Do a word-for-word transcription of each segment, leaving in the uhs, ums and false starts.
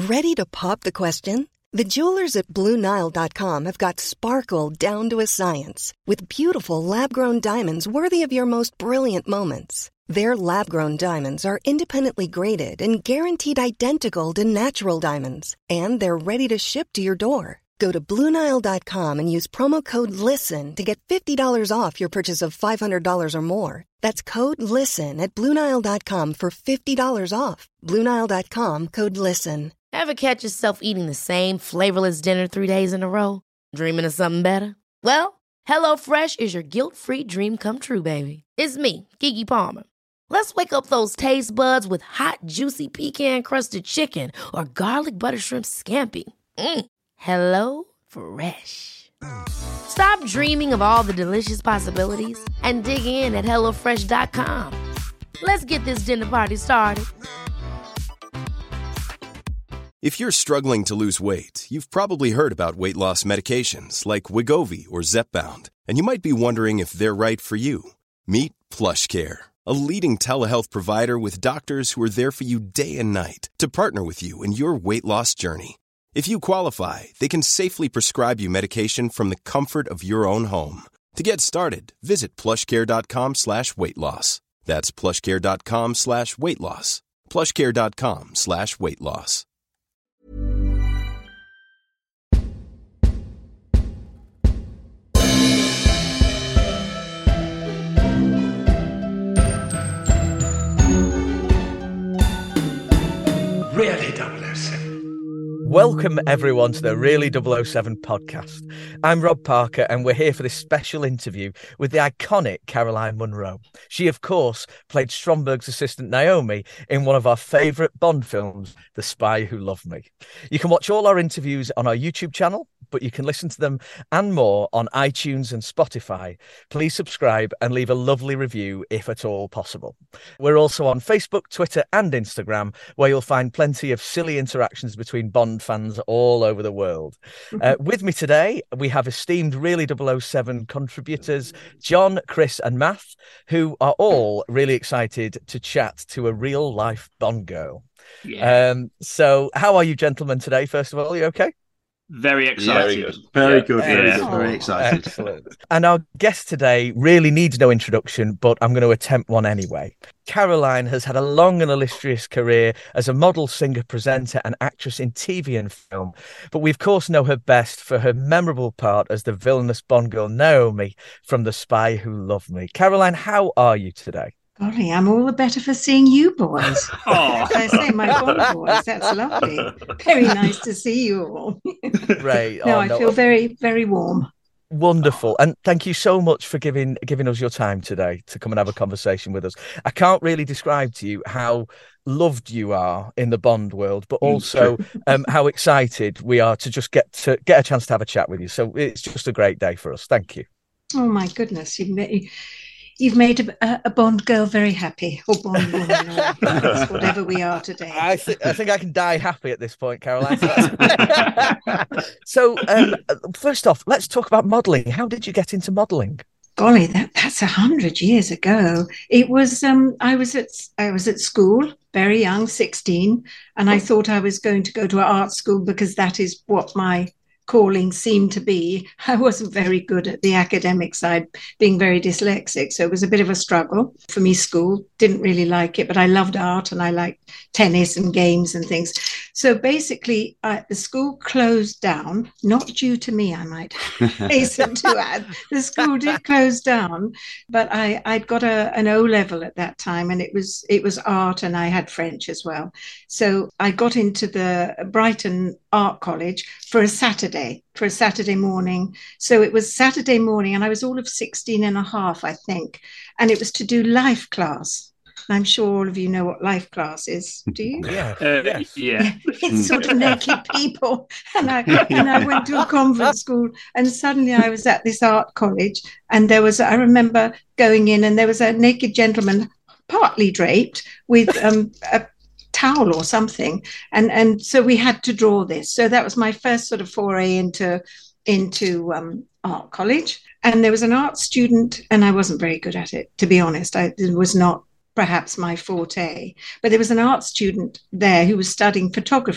Ready to pop the question? The jewelers at Blue Nile dot com have got sparkle down to a science with beautiful lab-grown diamonds worthy of your most brilliant moments. Their lab-grown diamonds are independently graded and guaranteed identical to natural diamonds, and they're ready to ship to your door. Go to Blue Nile dot com and use promo code LISTEN to get fifty dollars off your purchase of five hundred dollars or more. That's code LISTEN at Blue Nile dot com for fifty dollars off. Blue Nile dot com, code LISTEN. Ever catch yourself eating the same flavorless dinner three days in a row? Dreaming of something better? Well, HelloFresh is your guilt-free dream come true, baby. It's me, Keke Palmer. Let's wake up those taste buds with hot, juicy pecan-crusted chicken or garlic butter shrimp scampi. Mm. Hello Fresh. Stop dreaming of all the delicious possibilities and dig in at hello fresh dot com. Let's get this dinner party started. If you're struggling to lose weight, you've probably heard about weight loss medications like Wegovy or Zepbound, and you might be wondering if they're right for you. Meet PlushCare, a leading telehealth provider with doctors who are there for you day and night to partner with you in your weight loss journey. If you qualify, they can safely prescribe you medication from the comfort of your own home. To get started, visit plushcare.com slash weight loss. That's plushcare.com slash weight loss. plushcare.com slash weight loss. Really double oh seven. Welcome, everyone, to the Really double oh seven podcast. I'm Rob Parker, and we're here for this special interview with the iconic Caroline Munro. She, of course, played Stromberg's assistant Naomi in one of our favourite Bond films, The Spy Who Loved Me. You can watch all our interviews on our YouTube channel, but you can listen to them and more on iTunes and Spotify. Please subscribe and leave a lovely review if at all possible. We're also on Facebook, Twitter and Instagram, where you'll find plenty of silly interactions between Bond fans all over the world. Uh, with me today, we have esteemed Really double oh seven contributors, John, Chris and Matt, who are all really excited to chat to a real-life Bond girl. Yeah. Um, so how are you gentlemen today, first of all? Are you okay? Very excited. Very good. Very Yeah. good. Very Yeah. good. Very excited. Excellent. And our guest today really needs no introduction, but I'm going to attempt one anyway. Caroline has had a long and illustrious career as a model, singer, presenter and actress in T V and film. But we, of course, know her best for her memorable part as the villainous Bond girl Naomi from The Spy Who Loved Me. Caroline, how are you today? Golly, I'm all the better for seeing you boys. Oh. As I say, my Bond boys, that's lovely. Very nice to see you all. Right. no, Oh, I no. feel very, very warm. Wonderful. And thank you so much for giving giving us your time today to come and have a conversation with us. I can't really describe to you how loved you are in the Bond world, but also um, how excited we are to just get to get a chance to have a chat with you. So it's just a great day for us. Thank you. Oh, my goodness. You've made, you've made a, a Bond girl very happy, or Bond woman, or whatever we are today. I, th- I think I can die happy at this point, Caroline. So um, first off, let's talk about modelling. How did you get into modelling? Golly, that, that's a hundred years ago. It was um, I was at I was at school, very young, sixteen, and I thought I was going to go to art school because that is what my calling seemed to be. I wasn't very good at the academic side, being very dyslexic, so it was a bit of a struggle for me. School, didn't really like it, but I loved art and I liked tennis and games and things. So basically, uh, the school closed down, not due to me, I might hasten to add. The school did close down, but I, I'd got a, an O level at that time, and it was it was art, and I had French as well. So I got into the Brighton Art College for a Saturday, for a Saturday morning. So it was Saturday morning, and I was all of sixteen and a half, I think, and it was to do life class. I'm sure all of you know what life class is. Do you? Yeah. Uh, Yes. yeah. It's sort of naked people. And I and I went to a convent school, and suddenly I was at this art college, and there was, I remember going in, and there was a naked gentleman, partly draped, with um, a towel or something. And, and so we had to draw this. So that was my first sort of foray into, into um, art college. And there was an art student, and I wasn't very good at it, to be honest. I, it was not perhaps my forte, but there was an art student there who was studying photography.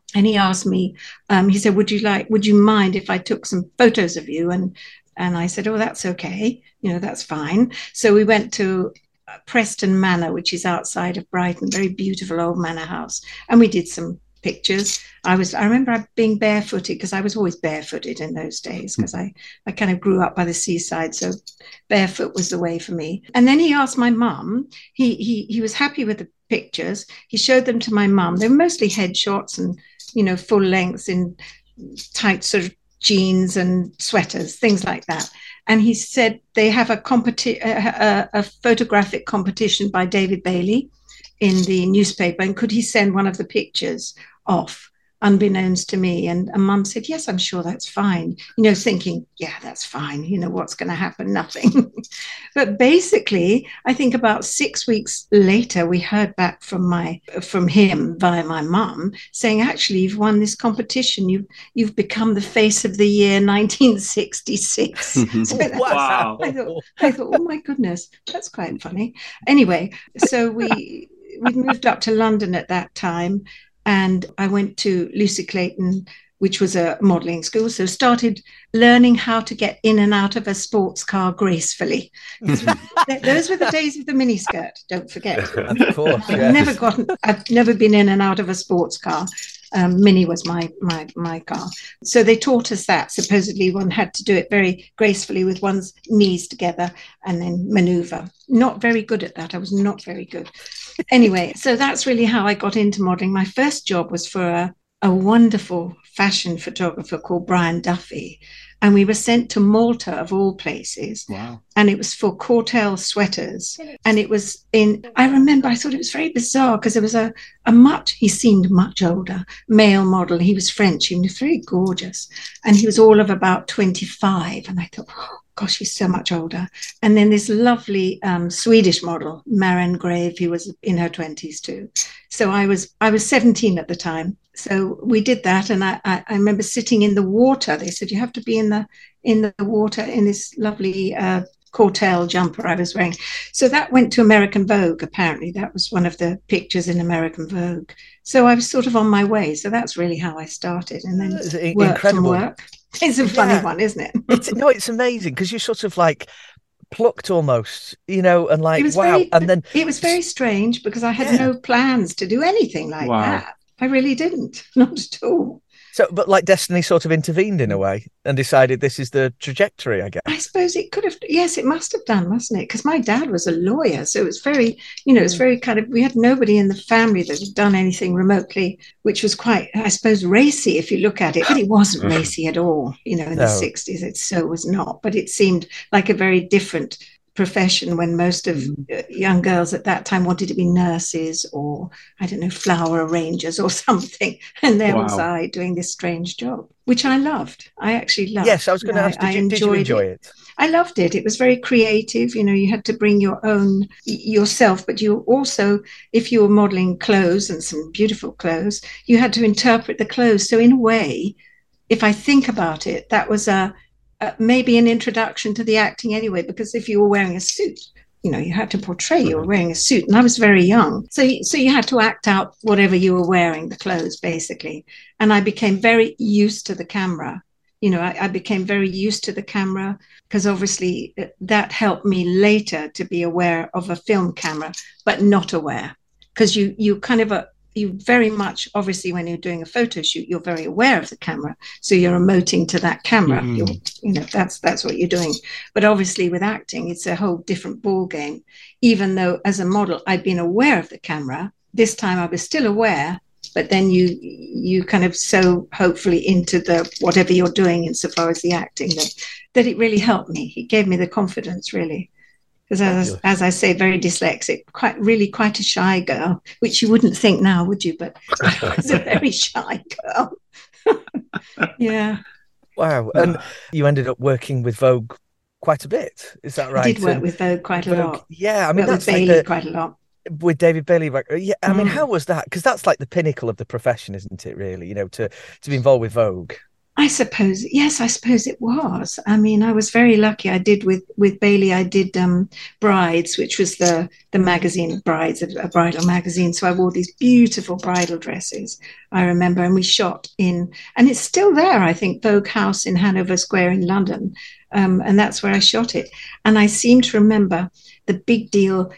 And he asked me, um, he said, would you like, would you mind if I took some photos of you? And, and I said, oh, that's okay. You know, that's fine. So we went to Preston Manor, which is outside of Brighton, very beautiful old manor house. And we did some pictures. I was, I remember being barefooted because I was always barefooted in those days because I, I kind of grew up by the seaside. So barefoot was the way for me. And then he asked my mum, he, he, he was happy with the pictures. He showed them to my mum. They were mostly headshots and, you know, full lengths in tight sort of jeans and sweaters, things like that. And he said they have a, competi- a, a, a photographic competition by David Bailey in the newspaper, and could he send one of the pictures off unbeknownst to me? And, and mum said, yes, I'm sure that's fine. You know, thinking, yeah, that's fine. You know, what's going to happen? Nothing. But basically, I think about six weeks later, we heard back from my from him via my mum saying, actually, you've won this competition. You've, you've become the face of the year nineteen sixty-six. So wow. I thought, I thought, oh, my goodness, that's quite funny. Anyway, so we... We'd moved up to London at that time, and I went to Lucy Clayton, which was a modelling school. So started learning how to get in and out of a sports car gracefully. Those were the days of the miniskirt, don't forget. Of course, I've yes. never gotten, I've never been in and out of a sports car. Um, Mini was my, my, my car. So they taught us that. Supposedly one had to do it very gracefully with one's knees together and then maneuver. Not very good at that. I was not very good. Anyway, so that's really how I got into modelling. My first job was for a, a wonderful fashion photographer called Brian Duffy. And we were sent to Malta, of all places. Wow. And it was for Cortel sweaters. And it was in, I remember, I thought it was very bizarre because there was a, a much, he seemed much older, male model. He was French. He was very gorgeous. And he was all of about twenty-five. And I thought, oh, gosh, he's so much older. And then this lovely um, Swedish model, Maren Grave, who was in her twenties too. So I was I was seventeen at the time. So we did that, and I, I, I remember sitting in the water. They said you have to be in the in the water in this lovely uh, Cortel jumper I was wearing. So that went to American Vogue. Apparently, that was one of the pictures in American Vogue. So I was sort of on my way. So that's really how I started, and then It's work incredible. and work. It's a funny Yeah. one, isn't it? It's, no, it's amazing because you're sort of like plucked almost, you know, and like, It was wow. very, And then it was very strange because I had Yeah. no plans to do anything like Wow. that. I really didn't, not at all. So, but like destiny sort of intervened in a way and decided this is the trajectory, I guess. I suppose it could have, yes, it must have done, mustn't it? Because my dad was a lawyer. So it was very, you know, it's very kind of, we had nobody in the family that had done anything remotely, which was quite, I suppose, racy if you look at it. But it wasn't racy at all, you know, in No. the sixties. It so was not. But it seemed like a very different profession when most of uh, young girls at that time wanted to be nurses or, I don't know, flower arrangers or something. And there was Wow. I doing this strange job, which I loved. I actually loved. Yes, I was going to I- ask, did I you, did you enjoyed enjoy it. it? I loved it. It was very creative. You know, you had to bring your own y- yourself, but you also, if you were modeling clothes and some beautiful clothes, you had to interpret the clothes. So in a way, if I think about it, that was a, a maybe an introduction to the acting anyway, because if you were wearing a suit, you know, you had to portray you were wearing a suit. And I was very young. So, you- so you had to act out whatever you were wearing, the clothes, basically. And I became very used to the camera. You know, I, I became very used to the camera because obviously uh, that helped me later to be aware of a film camera, but not aware because you you kind of a, you very much, obviously, when you're doing a photo shoot, you're very aware of the camera. So you're emoting to that camera. Mhm. You're, you know, that's that's what you're doing. But obviously with acting, it's a whole different ball game. Even though as a model, I'd been aware of the camera, this time I was still aware, but then you you kind of so hopefully into the whatever you're doing insofar as the acting that, that it really helped me. It gave me the confidence, really. Because as, Fabulous. as I say, very dyslexic, quite really quite a shy girl, which you wouldn't think now, would you? But I was a very shy girl. Yeah, Wow. And you ended up working with Vogue quite a bit. Is that right? I did work And with Vogue quite a Vogue- lot. Yeah. I mean, Worked with that's like Bailey the, quite a lot. with David Bailey. right? Yeah. I mean, Mm. how was that? Because that's like the pinnacle of the profession, isn't it, really? You know, to, to be involved with Vogue. I suppose, yes, I suppose it was. I mean, I was very lucky. I did with with Bailey, I did um, Brides, which was the the magazine, Brides, a, a bridal magazine. So I wore these beautiful bridal dresses, I remember, and we shot in, and it's still there, I think, Vogue House in Hanover Square in London. Um, and that's where I shot it. And I seem to remember the big deal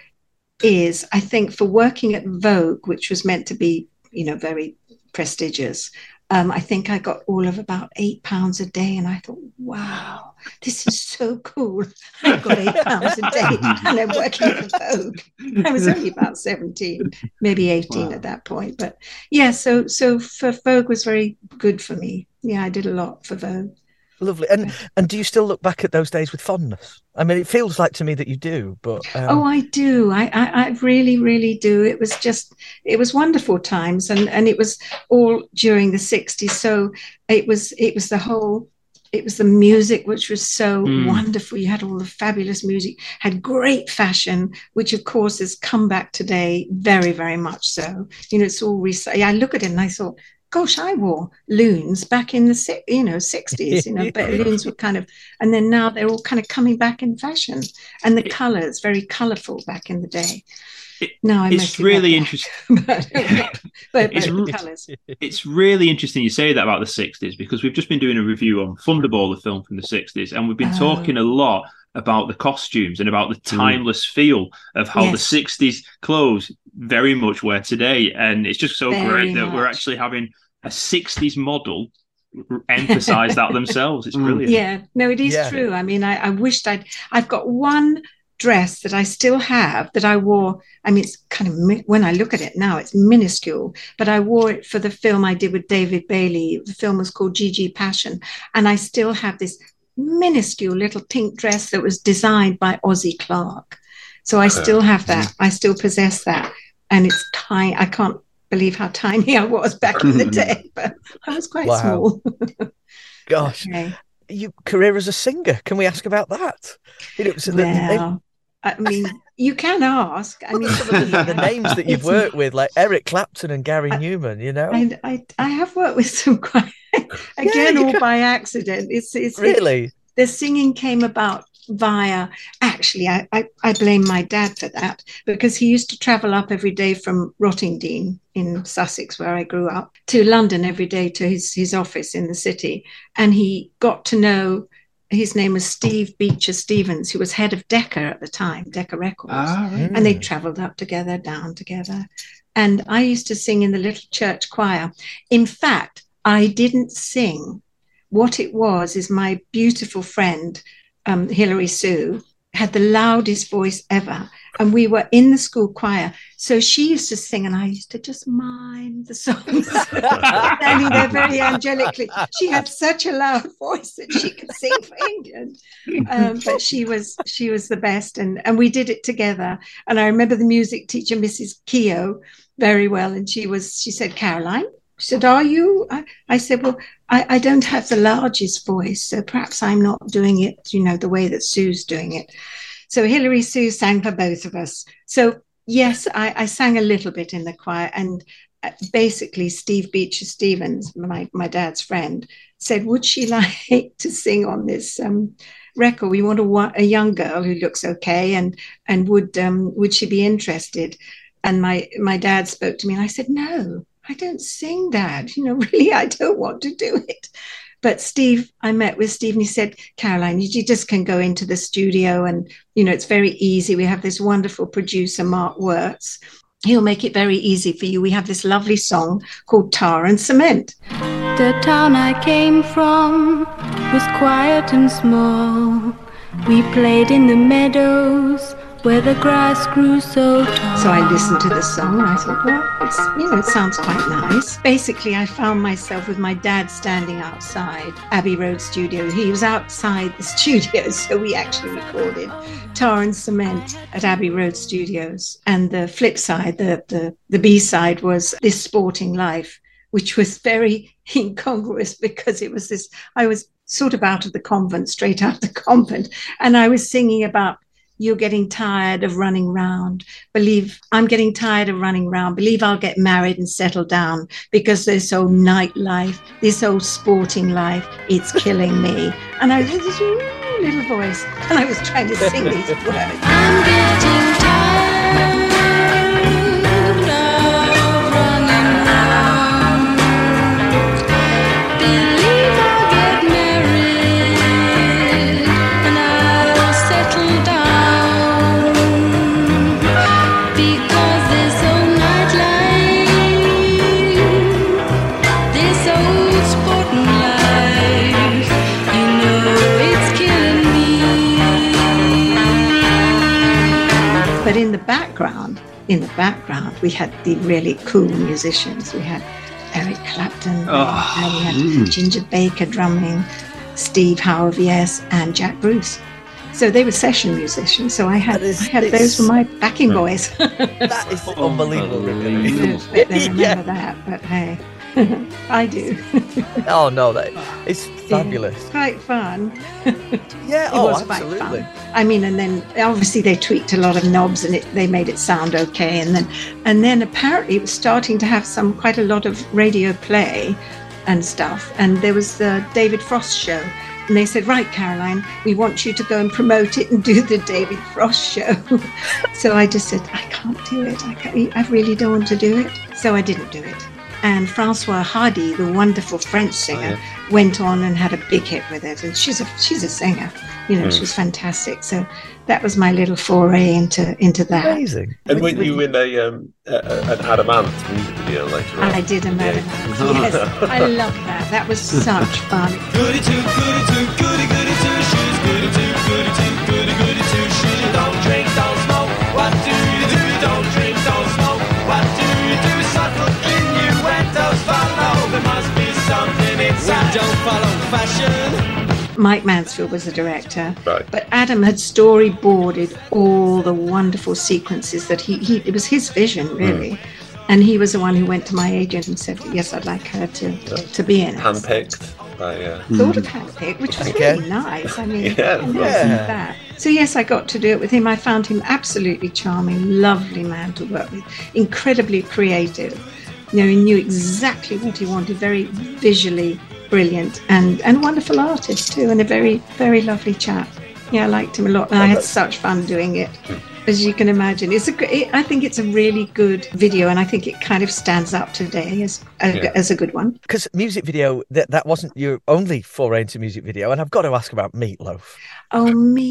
is, I think, for working at Vogue, which was meant to be, you know, very prestigious, Um, I think I got all of about eight pounds a day, and I thought, wow, this is so cool. I got eight pounds a day, and I'm working at Vogue. I was only about seventeen, maybe eighteen wow. at that point. But yeah, so so for Vogue was very good for me. Yeah, I did a lot for Vogue. Lovely. And and do you still look back at those days with fondness? I mean, it feels like to me that you do, but um... oh, I do. I, I I really, really do. It was just, it was wonderful times, and and it was all during the sixties. So it was it was the whole. It was the music, which was so mm. wonderful. You had all the fabulous music, had great fashion, which of course has come back today, very, very much so. You know, it's all recent. I look at it and I thought, gosh, I wore loons back in the, you know, sixties, you know, but loons were kind of, and then now they're all kind of coming back in fashion, and the colours, very colourful back in the day. It, no, I'm it's really interesting. but, but it's, re- it's really interesting you say that about the sixties, because we've just been doing a review on Thunderball, the film from the sixties, and we've been oh. talking a lot about the costumes and about the timeless mm. feel of how yes. the sixties clothes very much wear today. And it's just so very great that much. We're actually having a sixties model emphasize that themselves. It's brilliant. Yeah, no, it is yeah. true. I mean, I, I wished I'd, I've got one dress that I still have that I wore. I mean, it's kind of, when I look at it now, it's minuscule, but I wore it for the film I did with David Bailey. The film was called Gigi Passion. And I still have this minuscule little pink dress that was designed by Ozzie Clark. So I still have that. I still possess that. And it's tiny. I can't believe how tiny I was back in the day, but I was quite wow. small. Gosh. Okay. Your career as a singer, can we ask about that? You know, so well, the, I mean, you can ask. I mean, some of the, the names that you've worked with, like Eric Clapton and Gary I, Newman, you know? I, I, I have worked with some quite, again, yeah, all can... by accident. It's, it's Really? It, the singing came about via, actually, I, I, I blame my dad for that, because he used to travel up every day from Rottingdean in Sussex, where I grew up, to London every day to his, his office in the city. And he got to know, his name was Steve Beecher Stevens, who was head of Decca at the time, Decca Records. Ah, right. And they traveled up together, down together. And I used to sing in the little church choir. In fact, I didn't sing. What it was is my beautiful friend, Um, Hilary Sue, had the loudest voice ever, and we were in the school choir, so she used to sing and I used to just mime the songs, standing there very angelically. She had such a loud voice that she could sing for England, um, but she was she was the best, and and we did it together. And I remember the music teacher, Missus Keogh, very well, and she was she said, Caroline, she said, are you? I, I said, well, I, I don't have the largest voice, so perhaps I'm not doing it, you know, the way that Sue's doing it. So Hilary Sue sang for both of us. So yes, I, I sang a little bit in the choir, and basically Steve Beecher Stevens, my, my dad's friend, said, would she like to sing on this um, record? We want a, a young girl who looks okay, and and would um, would she be interested? And my my dad spoke to me, and I said, no, I don't sing, Dad. You know, really, I don't want to do it. But Steve, I met with Steve, and he said, Caroline, you just can go into the studio, and, you know, it's very easy. We have this wonderful producer, Mark Wirtz. He'll make it very easy for you. We have this lovely song called Tar and Cement. The town I came from was quiet and small. We played in the meadows where the grass grew so tall. So I listened to the song and I thought, well, it's, you know, it sounds quite nice. Basically, I found myself with my dad standing outside Abbey Road Studio. He was outside the studio, so we actually recorded Tar and Cement at Abbey Road Studios. And the flip side, the, the, the B-side was This Sporting Life, which was very incongruous because it was this, I was sort of out of the convent, straight out of the convent, and I was singing about you're getting tired of running round. Believe I'm getting tired of running round. Believe I'll get married and settle down because this old nightlife, this old sporting life, it's killing me. And I was this little voice, and I was trying to sing these words. I'm getting tired of running round. Believe I'll get married and I'll settle down because this old nightlife, this old sporting life, you know it's killing me. But in the background, in the background, we had the really cool musicians. We had Eric Clapton, Oh, and we had mm. Ginger Baker drumming, Steve Howe, yes, and Jack Bruce. So they were session musicians. So I had, That is- I had it's- those were my backing boys. That is Oh, unbelievable. Really. unbelievable. But they remember Yeah. that, but hey, I do. Oh no, that it's fabulous. Yeah, quite fun. Yeah, It oh, was absolutely. quite fun. I mean, and then obviously they tweaked a lot of knobs and it, they made it sound okay. And then, and then apparently it was starting to have some quite a lot of radio play and stuff. And there was the David Frost show. And they said, right, Caroline, we want you to go and promote it and do the David Frost show. So I just said, I can't do it. I, can't, I really don't want to do it. So I didn't do it. And Francois Hardy, the wonderful French singer, went on and had a big hit with it. And she's a she's a singer, you know, she's fantastic. So that was my little foray into into that. Amazing. And weren't you in a um, a, a- an Adam Ant music video later on? I did a Madam Ant. Yes, I love that. That was such fun. Goody two, goody two, goody goody two shoes. Goody two, goody two, goody goody two shoes. You don't drink, don't smoke. What do you do? You don't drink, don't smoke. What do you do? Subtle innuendos follow. There must be something inside. We don't follow fashion. Mike Mansfield was the director, Right. but Adam had storyboarded all the wonderful sequences that he, he it was his vision really, and he was the one who went to my agent and said, yes, I'd like her to to be in it. Handpicked by uh, Sort of handpicked, which was Okay. really nice. I mean, Yeah, I loved yeah. that. So yes, I got to do it with him. I found him absolutely charming, lovely man to work with, incredibly creative. You know, he knew exactly what he wanted, very visually brilliant and, and wonderful artist too, and a very, very lovely chap. Yeah, I liked him a lot, and I had such fun doing it. As you can imagine, it's a. gr- It, I think it's a really good video, and I think it kind of stands up today as a, Yeah. as a good one. Because music video, that that wasn't your only foray into music video, and I've got to ask about Meatloaf. Oh, me.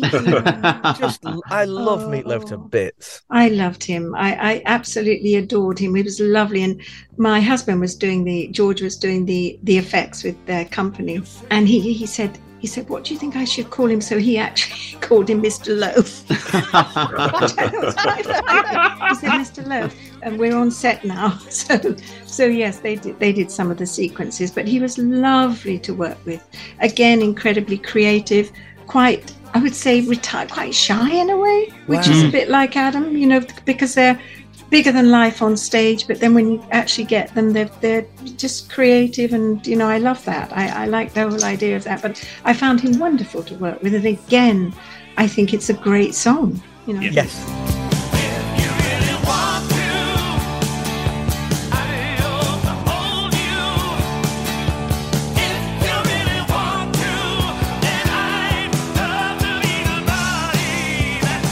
Just, I love Meatloaf to Oh. bits. I loved him. I, I absolutely adored him. He was lovely. And my husband was doing the, George was doing the, the effects with their company. And he, he said, he said, what do you think I should call him? So he actually called him Mister Loaf. He said, Mister Loaf. And we're on set now. So, so yes, they did, they did some of the sequences, but he was lovely to work with. Again, incredibly creative, quite, I would say, retired, quite shy in a way, which is a bit like Adam, you know, because they're bigger than life on stage, but then when you actually get them, they're, they're just creative, and, you know, I love that. I, I like the whole idea of that, but I found him wonderful to work with. And again, I think it's a great song, you know. Yes. You really want to. I'll hold you. If you really want to, then I'd love to be the body that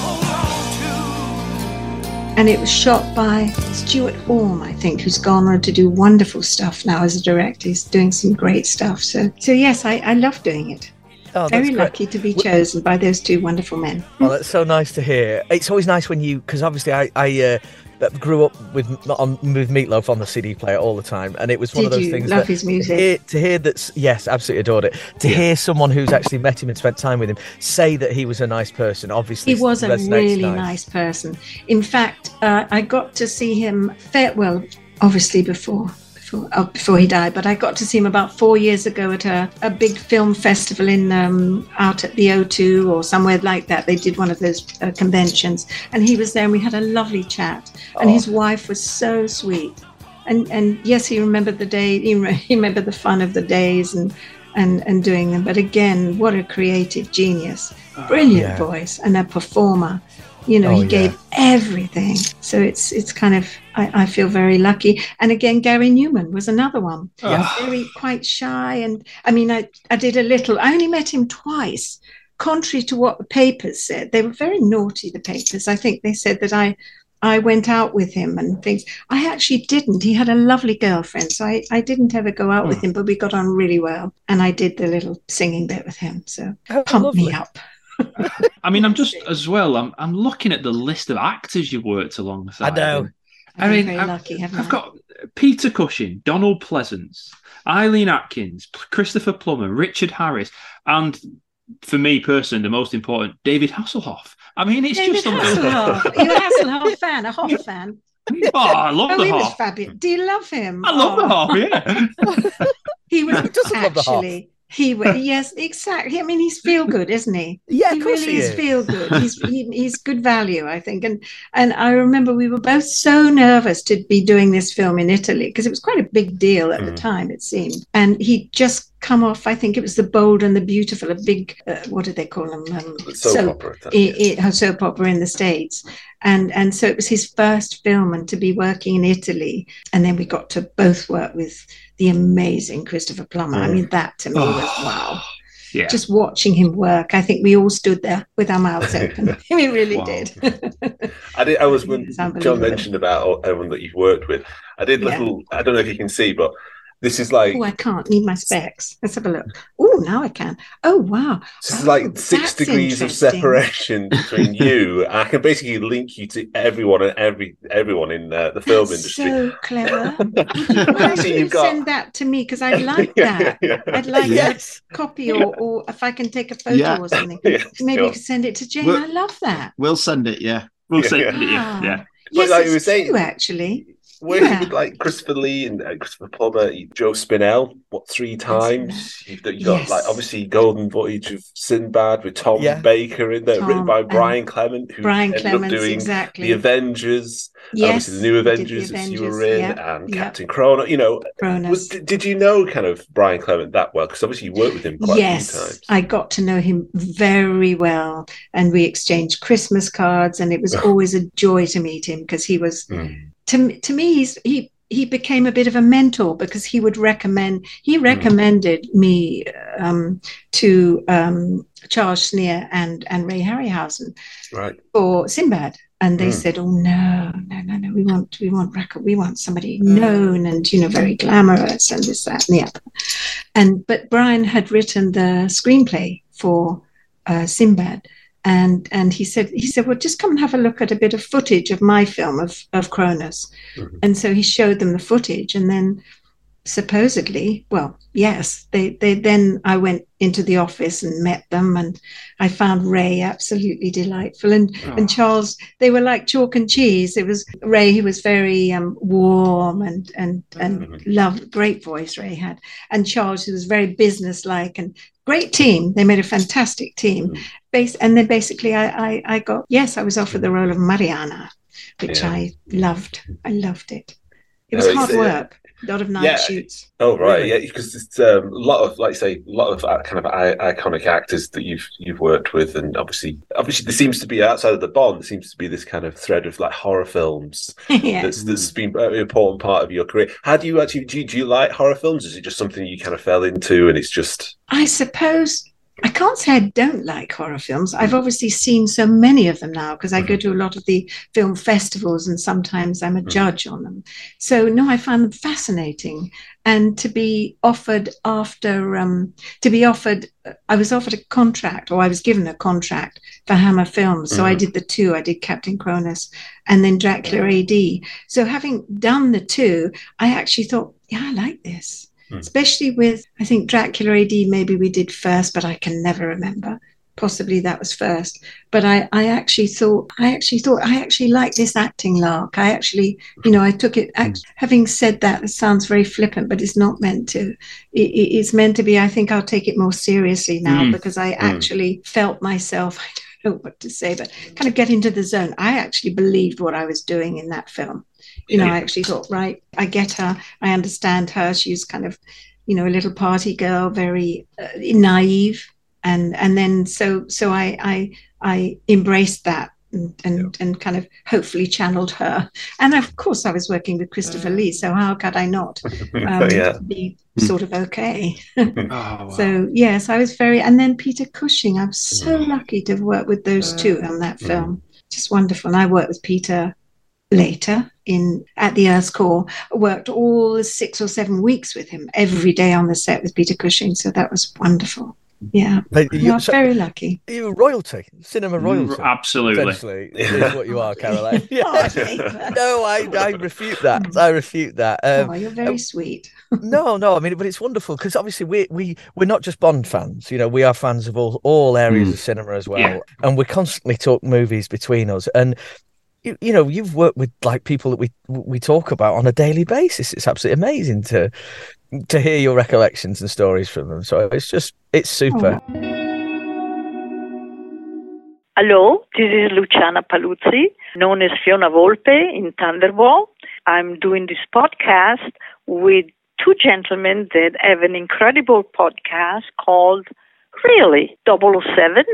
you hold on to. And it was shot by Stuart Orme, I think, who's gone on to do wonderful stuff now as a director. He's doing some great stuff. So, so yes, I, I love doing it. Oh, that's Very great. lucky to be chosen by those two wonderful men. Well, that's so nice to hear. It's always nice when you, because obviously I, I uh, grew up with on, with Meatloaf on the C D player all the time, and it was one Did of those you things. love that, his music? To hear, to hear that, s- yes, absolutely adored it. To hear someone who's actually met him and spent time with him say that he was a nice person, obviously, He was a resonates really nice. nice person. In fact, uh, I got to see him fair, well, obviously before before, uh, before he died, but I got to see him about four years ago at a, a big film festival in um, out at the O two or somewhere like that. They did one of those uh, conventions, and he was there, and we had a lovely chat. And Oh. his wife was so sweet. And and yes, he remembered the day. He, re- he remembered the fun of the days, and and, and doing them. But again, what a creative genius. Brilliant Yeah. voice and a performer. You know, Oh, he gave yeah. everything. So it's it's kind of, I, I feel very lucky. And again, Gary Newman was another one. Yeah. Very quite shy. And I mean, I, I did a little, I only met him twice, contrary to what the papers said. They were very naughty, the papers. I think they said that I I went out with him and things. I actually didn't. He had a lovely girlfriend. So I, I didn't ever go out with him, but we got on really well. And I did the little singing bit with him. So Oh, pumped me lovely. up. I mean, I'm just as well. I'm I'm looking at the list of actors you've worked alongside. I know. I I've mean, been very I've, lucky, haven't I've I? got Peter Cushing, Donald Pleasance, Eileen Atkins, Christopher Plummer, Richard Harris, and for me personally, the most important, David Hasselhoff. I mean, it's David just unbelievable. Hasselhoff. You're a Hasselhoff fan, a Hoff fan. Oh, I love Oh, the he was Hoff. fabulous. Do you love him? I love Oh. the Hoff. Yeah. He was Who doesn't love the Hoff? actually. He was, yes, exactly. I mean, he's feel good, isn't he? Yeah, of he course really he is is. feel good. He's he, he's good value, I think. And and I remember we were both so nervous to be doing this film in Italy because it was quite a big deal at the time, it seemed. And he'd just come off. I think it was The Bold and the Beautiful, a big uh, what did they call them? Um, Soap opera, that's i- i- soap opera in the States. And and so it was his first film, and to be working in Italy, and then we got to both work with the amazing Christopher Plummer. I mean, that to me was wow. Yeah. Just watching him work, I think we all stood there with our mouths open. We really Wow. did. I did. I was when It's John unbelievable. mentioned about all- everyone that you've worked with. I did Yeah. little. I don't know if you can see, but this is like Oh, I can't. Need my specs. Let's have a look. Oh, now I can. Oh, wow. this is Oh, like six that's degrees of interesting. separation between you. I can basically link you to everyone and every everyone in uh, the film That's industry. so clever. Why So don't you you've got- send that to me? Because I'd like Yeah, that. yeah, yeah. I'd like Yes. a copy, or, or if I can take a photo Yeah. or something. Yeah, Maybe sure. you could send it to Jane. Well- I love that. We'll send it. Yeah. We'll Yeah, say yeah. yeah. yeah. Wow. But Yes, like you were it's saying- true, actually. Working Yeah. with like Christopher Lee and uh, Christopher Plummer, Joe Spinell, what three times? You've got, you got Yes. like obviously Golden Voyage of Sinbad with Tom Yeah. Baker in there, written Tom by and Brian Clement, who Brian ended Clements, up doing exactly. the Avengers, Yes, obviously the new he did the Avengers that you were Avengers, in, yeah, and yeah. Captain Chrono. You know, Cronus. was, did, did you know kind of Brian Clement that well? Because obviously you worked with him quite a few Yes, times. I got to know him very well, and we exchanged Christmas cards, and it was always a joy to meet him because he was, Mm. to to me, he's, he he became a bit of a mentor because he would recommend. He recommended me um, to um, Charles Schneer and and Ray Harryhausen Right. for Sinbad. And they Mm. said, "Oh no, no, no, no! We want, we want record. We want somebody known and you know very glamorous and this, that, and the other." And but Brian had written the screenplay for uh, Sinbad, and and he said he said, "Well, just come and have a look at a bit of footage of my film of of Cronus." Mhm. And so he showed them the footage, and then supposedly, well, yes, they they then I went into the office and met them, and I found Ray absolutely delightful, and Oh. and Charles. They were like chalk and cheese. It was Ray. He was very um, warm and and and Mhm. loved, great voice Ray had, and Charles, who was very businesslike and great team. They made a fantastic team. Mhm. Base and then basically I, I I got yes, I was offered the role of Mariana, which Yeah. I loved. I loved it. It was No, hard it's, uh, work. A lot of night yeah. shoots. Oh right, Really? yeah, because it's um, a lot of, like you say, a lot of uh, kind of I- iconic actors that you've you've worked with, and obviously, obviously, there seems to be outside of the Bond, there seems to be this kind of thread of like horror films Yeah. that's that's been a very important part of your career. How do you actually do? You, do you like horror films? Is it just something you kind of fell into, and it's just I suppose I can't say I don't like horror films. I've obviously seen so many of them now because I go to a lot of the film festivals and sometimes I'm a judge on them. So no, I find them fascinating. And to be offered after, um, to be offered, I was offered a contract, or I was given a contract for Hammer Films. So I Mhm. did the two. I did Captain Cronus and then Dracula A D. So having done the two, I actually thought, yeah, I like this. Mm. Especially with, I think Dracula A D, maybe we did first, but I can never remember. Possibly that was first. But I, I actually thought, I actually thought, I actually like this acting lark. I actually, you know, I took it, act, having said that, it sounds very flippant, but it's not meant to. It, it- it's meant to be, I think I'll take it more seriously now Mm. because I actually felt myself, I don't know what to say, but kind of get into the zone. I actually believed what I was doing in that film. You know, Yeah. I actually thought, right, I get her. I understand her. She's kind of you know, a little party girl, very uh, naive. And and then so so I I, I embraced that and and, yeah. and kind of hopefully channeled her. And of course, I was working with Christopher uh, Lee, so how could I not um, yeah. be sort of okay? Oh, wow. So yes, I was very. And then Peter Cushing, I was so lucky to have worked with those two on that film. Just wonderful. And I worked with Peter later in at the Earth's Core. I worked all six or seven weeks with him every day on the set with Peter Cushing. So that was wonderful. Yeah, but you're so, very lucky. You're royalty, cinema royalty. Absolutely, is what you are, Caroline. Yeah. Oh, no, I, I refute that. I refute that. Um, oh, you're very uh, sweet. no, no, I mean, but it's wonderful because obviously we we we're not just Bond fans. You know, we are fans of all all areas mm. of cinema as well, yeah. and we constantly talk movies between us. And you, you know, you've worked with like people that we we talk about on a daily basis. It's absolutely amazing to. to hear your recollections and stories from them. So it's just, it's super. Oh. Hello, this is Luciana Paluzzi, known as Fiona Volpe in Thunderball. I'm doing this podcast with two gentlemen that have an incredible podcast called Really double oh seven.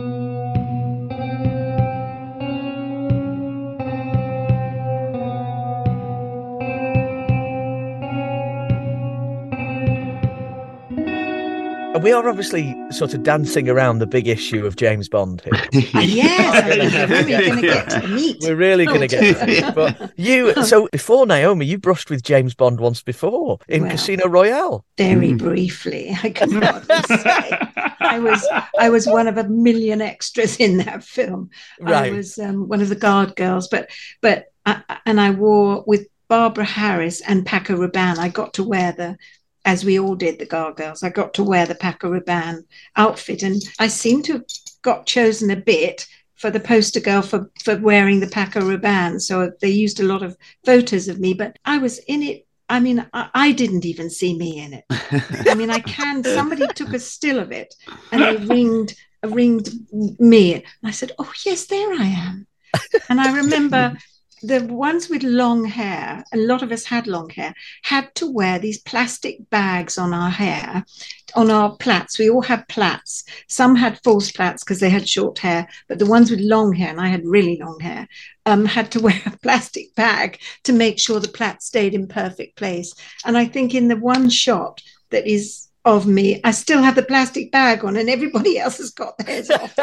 We are obviously sort of dancing around the big issue of James Bond here. uh, yeah, we're really going to get to the meat. We're really going to get to the meat. But you, so before Naomi, you brushed with James Bond once before in well, Casino Royale. Very mm. briefly, I can hardly say. I was I was one of a million extras in that film. Right. I was um, one of the guard girls, but but I, and I wore with Barbara Harris and Paco Rabanne. I got to wear the. As we all did, the Gargoyles, I got to wear the Paco Rabanne outfit. And I seem to have got chosen a bit for the poster girl for, for wearing the Paco Rabanne. So they used a lot of photos of me, but I was in it. I mean, I, I didn't even see me in it. I mean, I can, somebody took a still of it and they ringed, ringed me. And I said, oh, yes, there I am. And I remember... the ones with long hair, a lot of us had long hair, had to wear these plastic bags on our hair, on our plaits. We all had plaits. Some had false plaits because they had short hair, but the ones with long hair, and I had really long hair, um, had to wear a plastic bag to make sure the plait stayed in perfect place. And I think in the one shot that is of me, I still have the plastic bag on and everybody else has got theirs off.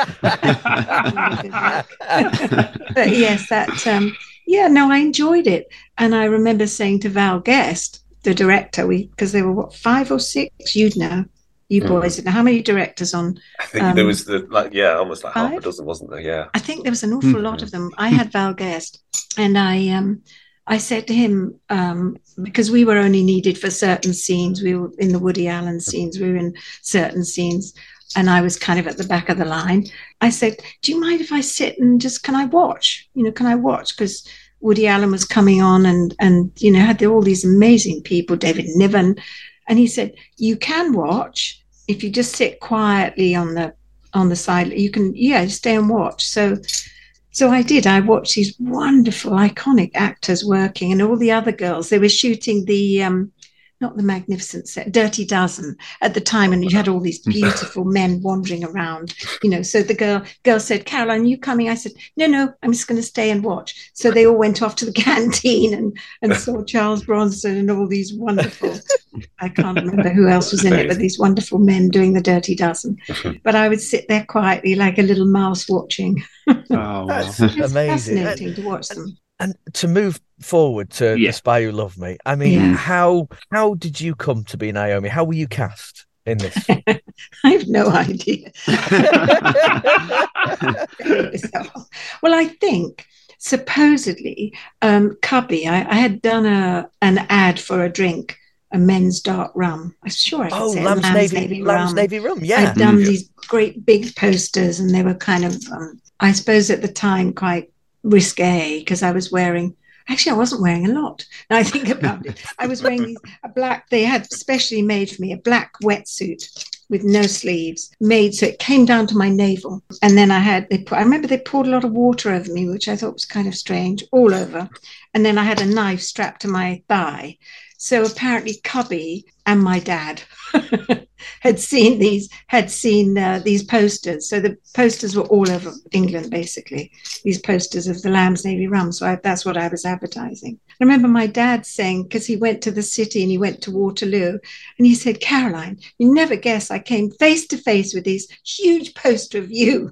But yes, that... Um, Yeah, no, I enjoyed it. And I remember saying to Val Guest, the director, we because there were, what, five or six? You'd know. You boys mm. know. How many directors on? I think um, there was, the like yeah, almost like five? half a dozen, wasn't there? Yeah. I think there was an awful mm. lot of them. I had Val Guest. And I um, I said to him, um, because we were only needed for certain scenes. We were in the Woody Allen scenes. We were in certain scenes. And I was kind of at the back of the line. I said, do you mind if I sit and just, can I watch? You know, can I watch? Because Woody Allen was coming on and, and you know, had all these amazing people, David Niven. And he said, you can watch if you just sit quietly on the on the side. You can, yeah, stay and watch. So so I did. I watched these wonderful, iconic actors working and all the other girls. They were shooting the... Um, not the Magnificent Set, Dirty Dozen at the time, and you had all these beautiful men wandering around, you know. So the girl girl said, Caroline, you coming? I said, no, no, I'm just going to stay and watch. So they all went off to the canteen and, and saw Charles Bronson and all these wonderful, I can't remember who else was in it, but these wonderful men doing the Dirty Dozen. But I would sit there quietly like a little mouse watching. Oh, wow. That's it's amazing. fascinating to watch them. And to move forward to yeah. The Spy Who Loved Me, I mean, yeah. how how did you come to be Naomi? How were you cast in this? I have no idea. Well, I think supposedly um, Cubby, I, I had done a an ad for a drink, a men's dark rum. I'm sure I could oh, say Lamb's, Lamb's Navy, Navy Lamb's rum. Navy rum. Yeah, I'd done yeah. these great big posters, and they were kind of, um, I suppose, at the time quite risque because I was wearing, actually I wasn't wearing a lot. Now I think about it, I was wearing these, a black, they had specially made for me a black wetsuit with no sleeves, made so it came down to my navel. And then I had, they put, I remember they poured a lot of water over me, which I thought was kind of strange, all over. And then I had a knife strapped to my thigh. So apparently Cubby and my dad had seen these had seen uh, these posters. So the posters were all over England, basically, these posters of the Lamb's Navy rum. So I, that's what I was advertising. I remember my dad saying, because he went to the city and he went to Waterloo, and he said, Caroline, you never guess I came face to face with this huge poster of you.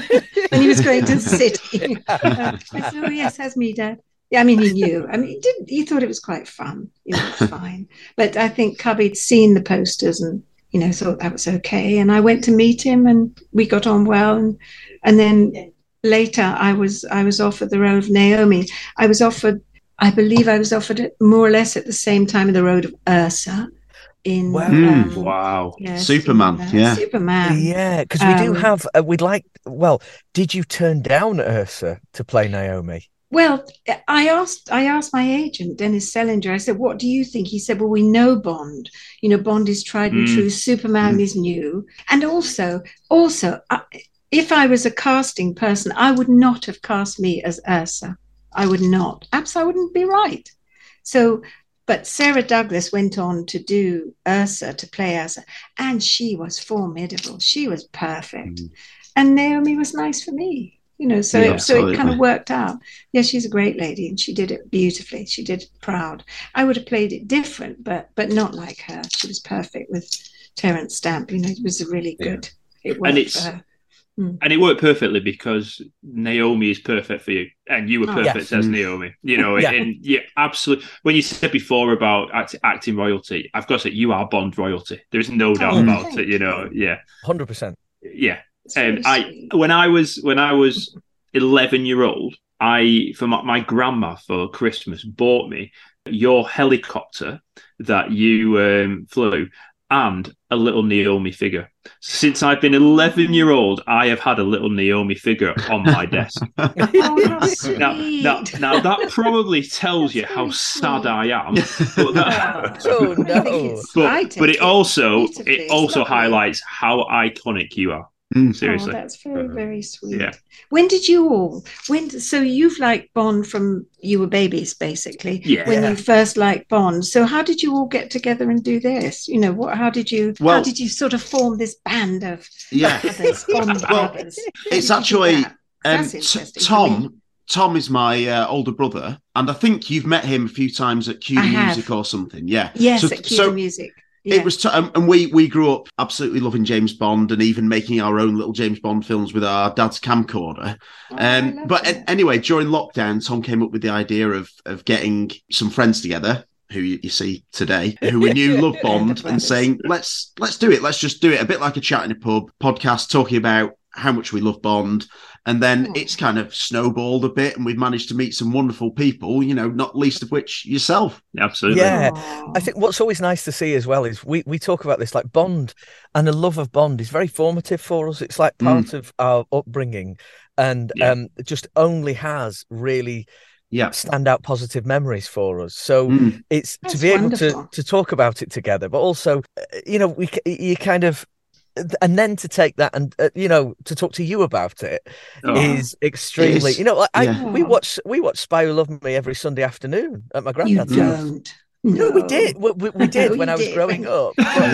And he was going to the city. uh, I said, oh, yes, that's me, Dad. Yeah, I mean, he knew. I mean, he didn't. He thought it was quite fun. You know, it's fine. But I think Cubby'd seen the posters and, you know, thought that was okay. And I went to meet him, and we got on well. And and then later, I was I was offered the role of Naomi. I was offered, I believe, I was offered it more or less at the same time in the role of Ursa. In wow, um, wow. Yes, Superman, in, uh, yeah, Superman, yeah. Because we do Um, have. Uh, we'd like. Well, did you turn down Ursa to play Naomi? Well, I asked I asked my agent, Dennis Selinger, I said, what do you think? He said, well, we know Bond. You know, Bond is tried and Mm. true. Superman Mm. is new. And also, also, I, if I was a casting person, I would not have cast me as Ursa. I would not. Perhaps I wouldn't be right. So, but Sarah Douglas went on to do Ursa, to play Ursa, and she was formidable. She was perfect. Mm. And Naomi was nice for me. You know, so Yeah, it, so it kind absolutely. of worked out. Yeah, she's a great lady, and she did it beautifully. She did it proud. I would have played it different, but but not like her. She was perfect with Terence Stamp. You know, it was a really good. It worked And it's for her. and it worked perfectly because Naomi is perfect for you, and you were Oh, perfect yes. as Mm. Naomi. You know, Yeah. and yeah, absolutely. When you said before about act, acting royalty, I've got to say you are Bond royalty. There is no doubt Oh, about thank it. You know, you. yeah, Hundred percent. yeah. It's And very I, sweet. when I was when I was eleven year old, I for my, my grandma for Christmas bought me your helicopter that you um, flew and a little Naomi figure. Since I've been eleven year old, I have had a little Naomi figure on my desk. Oh, how sweet. Now, now, now that probably tells you That's how very sad sweet. I am. But, that, Oh, I think no. it's- but, I but take it also beautifully. it It's also lovely. highlights how iconic you are. Mm. Seriously. Oh, that's very, very sweet. Yeah. When did you all? When? So you've liked Bond from you were babies, basically. Yeah. When Yeah. you first liked Bond. So how did you all get together and do this? You know, what? How did you? Well- how did you sort of form this band of Yeah. brothers, Bond Well, brothers? How it's did you do actually that? um, That's T- interesting. for Tom. me. Tom is my uh, older brother, and I think you've met him a few times at Q I have. Music or something. Yeah. Yes, So, at Cue so the Music. Yeah. it was, t- um, and we we grew up absolutely loving James Bond, and even making our own little James Bond films with our dad's camcorder. Oh, I Um, love but that. a- anyway, during lockdown, Tom came up with the idea of of getting some friends together, who you, you see today, who we knew loved Bond, and brothers. saying, "Let's let's do it. Let's just do it. A bit like a chat in a pub podcast, talking about how much we love Bond." And then Oh. it's kind of snowballed a bit, and we've managed to meet some wonderful people. You know, not least of which yourself. Absolutely. Yeah. Oh. I think what's always nice to see as well is we, we talk about this, like Bond and the love of Bond is very formative for us. It's like part of our upbringing, and Yeah. um, just only has really Yeah. standout positive memories for us. So Mm. it's to That's be able wonderful. to to talk about it together, but also, uh, you know, we c- you kind of. And then to take that and uh, you know, to talk to you about it Oh. is extremely. It is, you know, I yeah. we watch we watch Spy Who Loved Me every Sunday afternoon at my You granddad's house. don't. No, we did. We, we, we did No, when you I was did. growing up.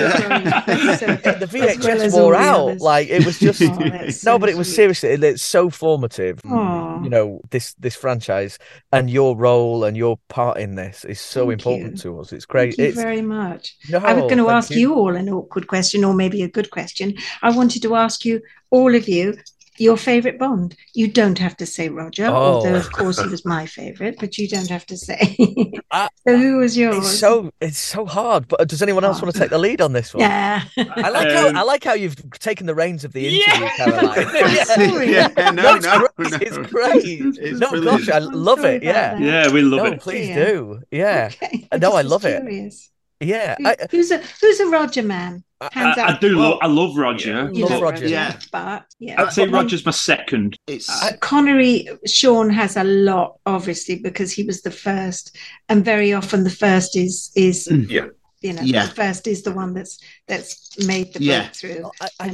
Yeah. So- the as V H S well as wore all the out. others. Like it was just Oh, that's no, so but it was sweet. seriously. it- It's so formative. Oh. You know, this this franchise and your role and your part in this is so Thank important you. to us. It's great. Thank you it's very much. no, I was going to thank ask you. all an awkward question, or maybe a good question. I wanted to ask you, all of you, your favorite Bond. You don't have to say Roger, Oh. although of course he was my favorite, but you don't have to say. I- So who was yours? It's so it's so hard. But does anyone else Oh. want to take the lead on this one? Yeah. I like Um, how I like how you've taken the reins of the interview, Yeah. Caroline. I'm sorry. Yeah, no, it's no, great. no. It's great. It's no, brilliant. gosh, I I'm love sorry it. about Yeah. that. Yeah, we love No, it. please Dear. do. Yeah. Okay. No, just I was love it. curious. Yeah. Who- I, who's a who's a Roger man? Hands I, up. I do Well, love. I love Roger. yeah, You love love Roger. Roger, Yeah. but yeah. I'd say But- Roger's my second. It's Uh, Connery, Sean has a lot, obviously, because he was the first, and very often the first is is Yeah. you know Yeah. the first is the one that's that's made the Yeah. breakthrough. I, I, And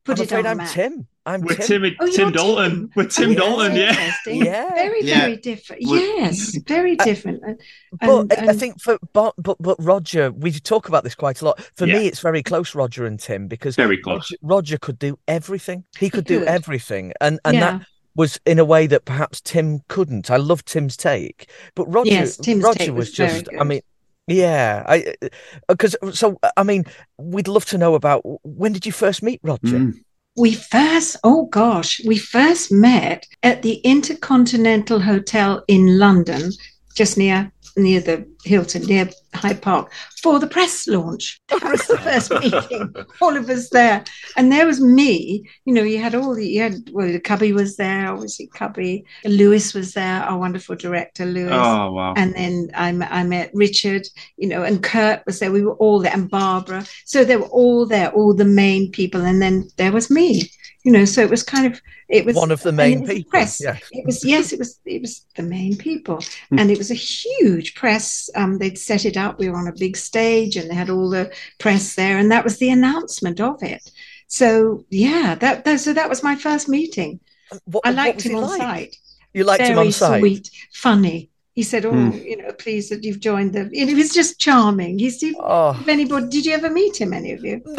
Put I'm it afraid on I'm the map. Tim. I'm We're Tim. Tim, Oh, Tim you're Dalton. Tim. We're Tim Oh, Dalton, that's yeah. interesting. Yeah. Very, Yeah. very different. We- Yes, very Uh, different. And, But I, I and- think for but, but but Roger, we talk about this quite a lot. For Yeah. me, it's very close, Roger and Tim, because Very close. Roger, Roger could do everything. He could do could. everything, and and Yeah. that was in a way that perhaps Tim couldn't. I love Tim's take, but Roger, Yes, Tim's Roger take was, was very just. I good. mean, yeah, I because so I mean, we'd love to know about when did you first meet Roger? Mm. we first, oh gosh, we first met at the Intercontinental Hotel in London, just near near the Hilton, near Hyde Park, for the press launch. That was the first meeting. All of us there, and there was me. You know, you had all the, you had well, Cubby was there, obviously Cubby. Lewis was there, our wonderful director, Lewis. Oh, wow. And then I, I met Richard, you know, and Kurt was there. We were all there, and Barbara. So they were all there, all the main people, and then there was me. You know, so it was kind of it was One of the and main it was the people, Press. yes. It was yes, it was it was the main people, and it was a huge press. Um, they'd set it up. We were on a big stage, and they had all the press there, and that was the announcement of it. So yeah, that, that so that was my first meeting. What, I what liked was him he on like? site. You liked Very him on site? sweet, funny. He said, "Oh, Mm. you know, pleased that you've joined the." And he was just charming. He's if Oh. anybody, did you ever meet him? Any of you?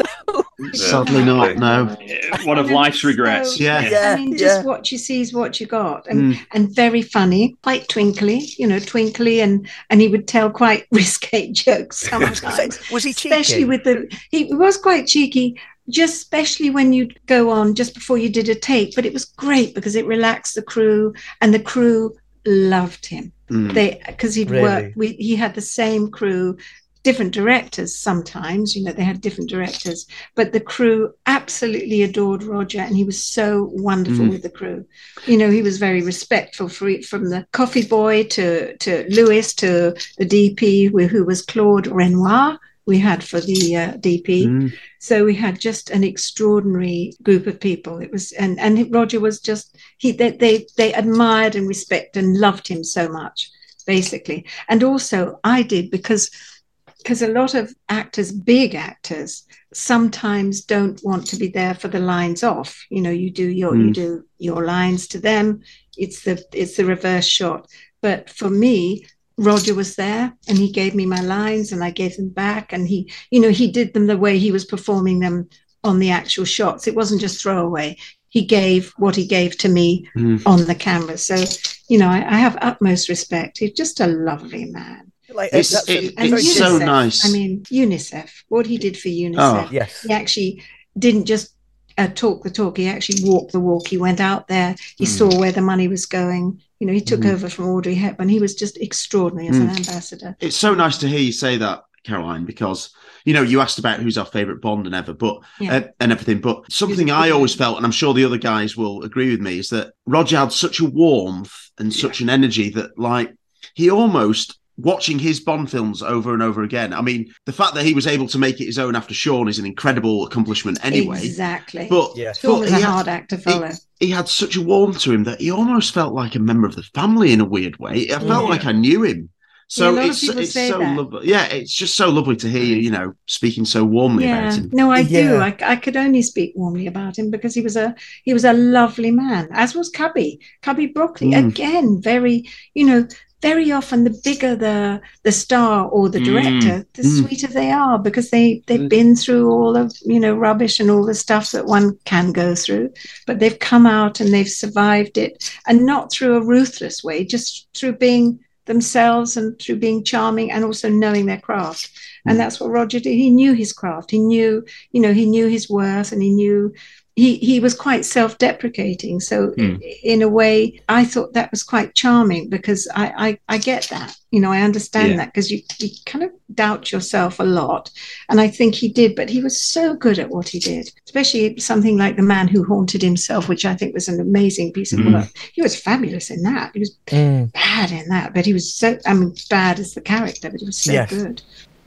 Sadly not, no. One of And life's so- regrets. Yeah. Yeah, I mean, just yeah. what you see is what you got, and Mm. and very funny, quite twinkly, you know, twinkly, and and he would tell quite risque jokes sometimes, Was he cheeky? especially with the. He was quite cheeky, just especially when you'd go on just before you did a take. But it was great because it relaxed the crew, and the crew loved him. Mm. They because he'd Really? worked. We he had the same crew. Different directors sometimes, you know, they had different directors, but the crew absolutely adored Roger, and he was so wonderful Mm. with the crew. You know, he was very respectful for it, from the coffee boy to to Lewis to the D P, who was Claude Renoir. We had for the uh, D P, Mm. so we had just an extraordinary group of people. It was, and and Roger was just he they they, they admired and respected and loved him so much, basically. And also I did because. Because a lot of actors, big actors, sometimes don't want to be there for the lines off. You know, you do your Mm. you do your lines to them. It's the it's the reverse shot. But for me, Roger was there, and he gave me my lines, and I gave them back. And he, you know, he did them the way he was performing them on the actual shots. It wasn't just throwaway. He gave what he gave to me Mm. on the camera. So, you know, I, I have utmost respect. He's just a lovely man. Like, It's- that's a- it- And very it's so UNICEF, nice. I mean, UNICEF, what he did for UNICEF. Oh. Yes. He actually didn't just uh, talk the talk. He actually walked the walk. He went out there. He Mm. saw where the money was going. You know, he took Mm. over from Audrey Hepburn. He was just extraordinary as an Mm. ambassador. It's so nice to hear you say that, Caroline, because you know you asked about who's our favourite Bond and ever, but Yeah. uh, and everything. But something I always felt, and I'm sure the other guys will agree with me, is that Roger had such a warmth and such an energy that, like, he almost. Watching his Bond films over and over again. I mean, the fact that he was able to make it his own after Sean is an incredible accomplishment anyway. Exactly. But, Yes. Sean but was he, a had, hard act to follow. he had such a warmth to him that he almost felt like a member of the family in a weird way. I felt Yeah. like I knew him. So Yeah, a lot of it's people it's say so that. lovely. Yeah, it's just so lovely to hear you, you know, speaking so warmly about Yeah, him. no, I do. Yeah. I, I could only speak warmly about him because he was a he was a lovely man, as was Cubby. Cubby Broccoli, Mm. again, very, you know, very often the bigger the the star or the Mm. director, the Mm. sweeter they are, because they they've Mm. been through all of, you know, rubbish and all the stuff that one can go through, but they've come out and they've survived it, and not through a ruthless way, just through being themselves and through being charming and also knowing their craft. And Mm. that's what Roger did. He knew his craft. He knew, you know, he knew his worth, and he knew he he was quite self-deprecating. So Mm. in a way, I thought that was quite charming, because I I, I get that. You know, I understand Yeah. that, because you, you kind of doubt yourself a lot. And I think he did, but he was so good at what he did, especially something like The Man Who Haunted Himself, which I think was an amazing piece of Mm. work. He was fabulous in that. He was Mm. bad in that, but he was so, I mean, bad as the character, but he was so Yes. good.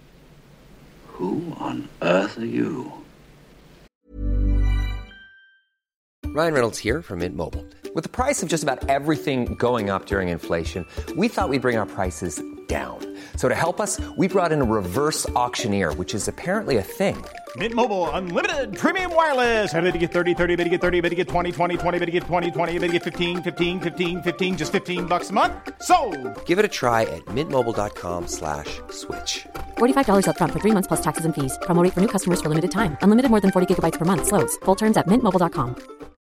Who on earth are you? Ryan Reynolds here from Mint Mobile. With the price of just about everything going up during inflation, we thought we'd bring our prices down. So to help us, we brought in a reverse auctioneer, which is apparently a thing. Mint Mobile Unlimited Premium Wireless. How to get thirty, thirty, bit to get thirty, bit to get twenty, twenty, twenty, bit to get twenty, twenty, bit to get fifteen, fifteen, fifteen, fifteen, just fifteen bucks a month? Sold! Give it a try at mintmobile.com slash switch. forty-five dollars up front for three months plus taxes and fees. Promo rate for new customers for limited time. Unlimited more than forty gigabytes per month. Slows full terms at mint mobile dot com.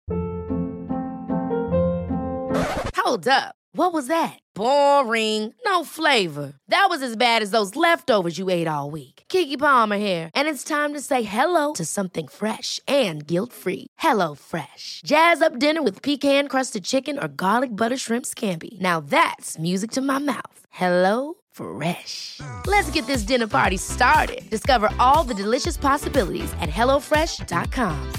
Hold up. What was that? Boring. No flavor. That was as bad as those leftovers you ate all week. Keke Palmer here, and it's time to say hello to something fresh and guilt-free. Hello Fresh. Jazz up dinner with pecan-crusted chicken or garlic butter shrimp scampi. Now that's music to my mouth. Hello Fresh. Let's get this dinner party started. Discover all the delicious possibilities at hello fresh dot com.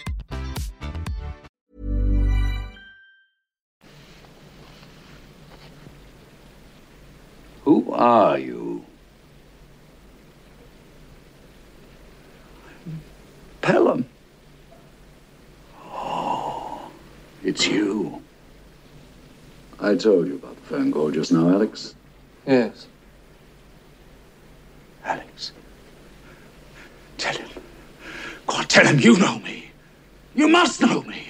Who are you? Pelham. Oh, it's you. I told you about the phone call just now, Alex. Yes. Alex. Tell him. Go on, tell him you know me. You must know me.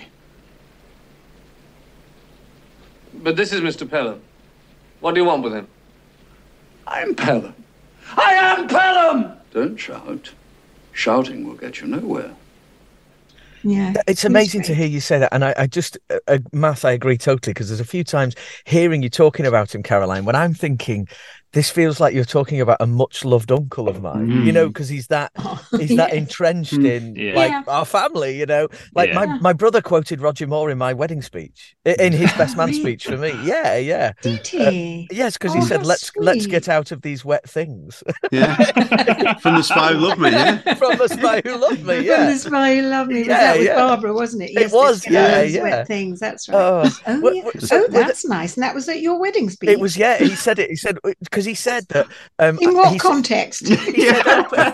But this is Mister Pelham. What do you want with him? I'm Pelham. I am Pelham! Don't shout. Shouting will get you nowhere. Yeah, it's amazing to hear you say that, and I, I just, uh, uh, Matt, I agree totally, because there's a few times hearing you talking about him, Caroline, when I'm thinking, this feels like you're talking about a much loved uncle of mine, mm. you know, because he's that oh, he's yes. that entrenched in yeah. like yeah. our family, you know. Like yeah. my, my brother quoted Roger Moore in my wedding speech, in his best man speech for me. Yeah, yeah. Did he? Uh, yes, because oh, he said, "Let's sweet. let's get out of these wet things." Yeah, from the Spy Who Loved Me. Yeah, from the Spy Who Loved Me. Yeah, from the Spy Who Loved Me. Was yeah, that with yeah. Barbara, wasn't it? Yes, it was. Yeah, yeah. Wet things. That's right. Oh, oh, well, yeah. so, oh that's well, nice. And that was at your wedding speech. It was. Yeah, he said it. He said because he said that. Um, in what he context? Said, he said,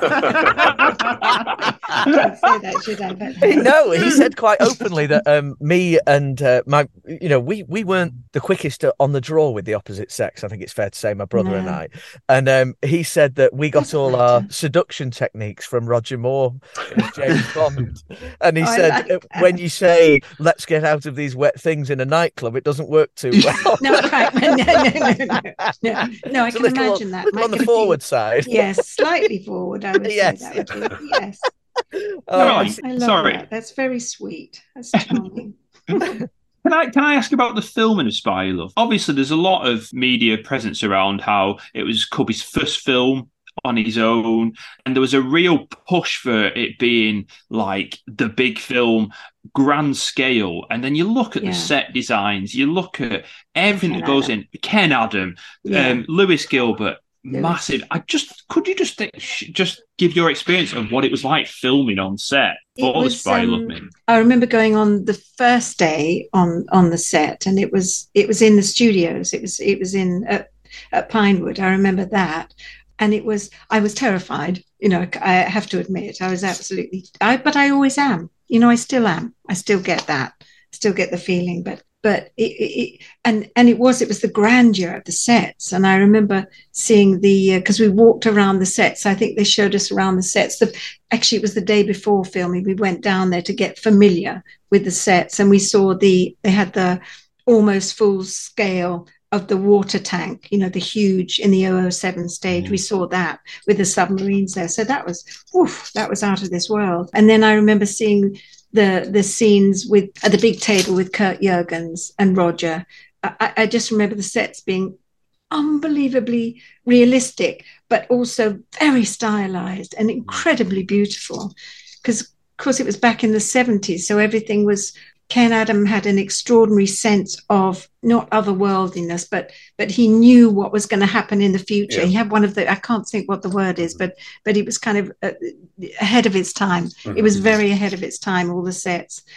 I can't say that, should I? But... No, he said quite openly that um, me and uh, my, you know, we we weren't the quickest on the draw with the opposite sex. I think it's fair to say, my brother no. and I. And um, he said that we got That's all better. our seduction techniques from Roger Moore and James Bond. And he oh, said, like when you say, "Let's get out of these wet things" in a nightclub, it doesn't work too well. no, right. no, no, no, no, no, no. I can little, imagine that. On the forward side. Yes, slightly forward, I would yes. say that would be. Yes. Oh, yes, I love sorry. That. That's very sweet. That's charming. Can I can I ask about the filming of Spy Who Loved? Obviously, there's a lot of media presence around how it was Cubby's first film on his own, and there was a real push for it being like the big film, grand scale. And then you look at yeah. the set designs, you look at everything Ken that goes Adam. in. Ken Adam, yeah. um, Lewis Gilbert. Massive. I just could you just think, just give your experience of what it was like filming on set for the Spy Who Loved Me. I remember going on the first day on on the set, and it was it was in the studios. It was it was in at, at Pinewood. I remember that, and it was I was terrified. You know, I have to admit, I was absolutely. I but I always am. You know, I still am. I still get that. Still get the feeling, but. But it, it and and it was it was the grandeur of the sets, and I remember seeing the because uh, we walked around the sets. I think they showed us around the sets. The, actually, it was the day before filming. We went down there to get familiar with the sets, and we saw the they had the almost full scale of the water tank. You know, the huge in the double oh seven stage. Mm. We saw that with the submarines there. So that was oof, that was out of this world. And then I remember seeing. the the scenes with at the big table with Kurt Jurgens and Roger. I, I just remember the sets being unbelievably realistic, but also very stylized and incredibly beautiful. Because, of course, it was back in the seventies, so everything was. Ken Adam had an extraordinary sense of not otherworldliness, but but he knew what was going to happen in the future. Yeah. He had one of the, I can't think what the word is, but but he was kind of uh, ahead of its time. Mm-hmm. It was very ahead of its time, all the sets.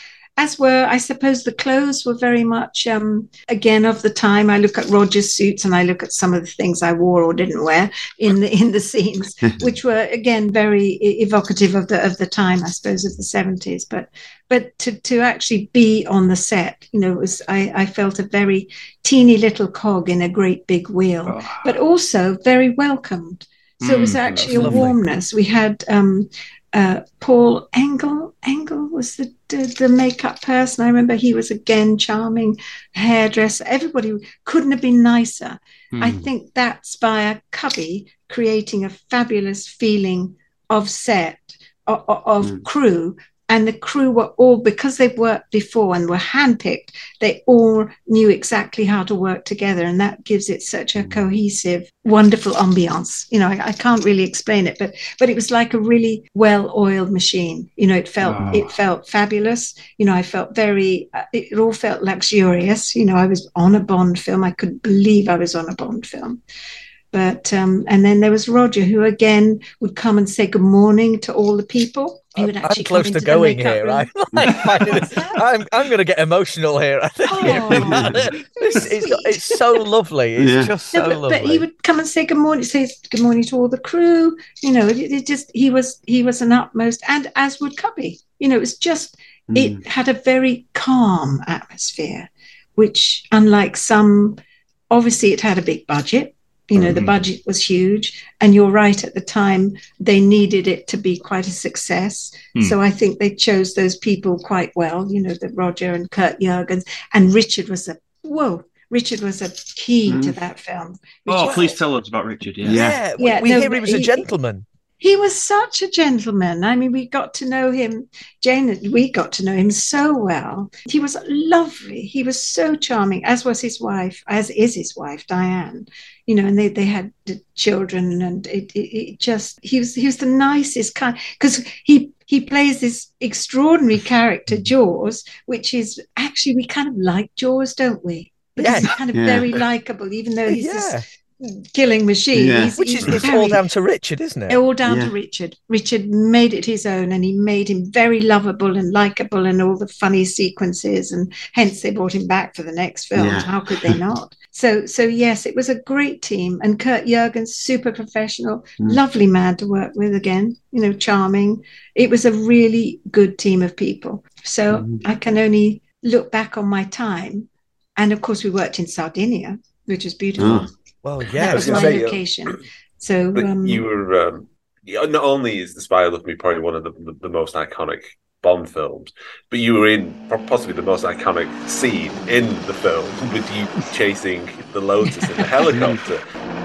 as were, I suppose, the clothes were very much, um, again, of the time. I look at Roger's suits and I look at some of the things I wore or didn't wear in the in the scenes, which were, again, very evocative of the of the time, I suppose, of the seventies. But but to, to actually be on the set, you know, it was I, I felt a very teeny little cog in a great big wheel, oh. but also very welcomed. So mm, it was actually a lovely. warmness. We had um, uh, Paul Engel. Engel was the, the the makeup person. I remember he was again charming, hairdresser. Everybody couldn't have been nicer. Mm. I think that's via Cubby creating a fabulous feeling of set, of, of mm. crew. And the crew were all, because they've worked before and were handpicked, they all knew exactly how to work together. And that gives it such a cohesive, wonderful ambiance. You know, I, I can't really explain it, but but it was like a really well-oiled machine. You know, it felt oh. it felt fabulous. You know, I felt very, it all felt luxurious. You know, I was on a Bond film. I couldn't believe I was on a Bond film. But, um, and then there was Roger, who again would come and say good morning to all the people. He would actually I'm close to going here. Right? I'm, I'm going to get emotional here. I think oh, it's, it's, it's so lovely. It's yeah. just so no, but, lovely. But he would come and say good morning, say good morning to all the crew. You know, it, it just he was he was an utmost, and as would Cubby. You know, it was just mm. it had a very calm atmosphere, which, unlike some, obviously it had a big budget. You know, mm-hmm. the budget was huge, and you're right, at the time they needed it to be quite a success. Mm. So I think they chose those people quite well, you know, the Roger and Kurt Jürgens, and Richard was a, whoa, Richard was a key mm. to that film. Richard, oh, please tell us about Richard. Yeah, yeah, yeah we, we no, hear he was a gentleman. He was such a gentleman. I mean, we got to know him, Jane, we got to know him so well. He was lovely. He was so charming, as was his wife, as is his wife, Diane. You know, and they, they had the children, and it, it, it just, he was he was the nicest kind, because he, he plays this extraordinary character, Jaws, which is actually, we kind of like Jaws, don't we? Because yeah. he's kind of yeah. very likable, even though he's yeah. this killing machine. Yeah. He's, Which he's is very, all down to Richard, isn't it? All down yeah. to Richard. Richard made it his own, and he made him very lovable and likable, and all the funny sequences, and hence they brought him back for the next film. Yeah. How could they not? So, so yes, it was a great team, and Kurt Jürgens, super professional, mm. lovely man to work with again, you know, charming. It was a really good team of people. So mm. I can only look back on my time. And of course, we worked in Sardinia, which was beautiful. Oh. Well, yeah, that was my say, location. So um, you were um, not only is The Spy Who Loved Me probably one of the, the, the most iconic Bond films, but you were in possibly the most iconic scene in the film with you chasing the Lotus in the helicopter.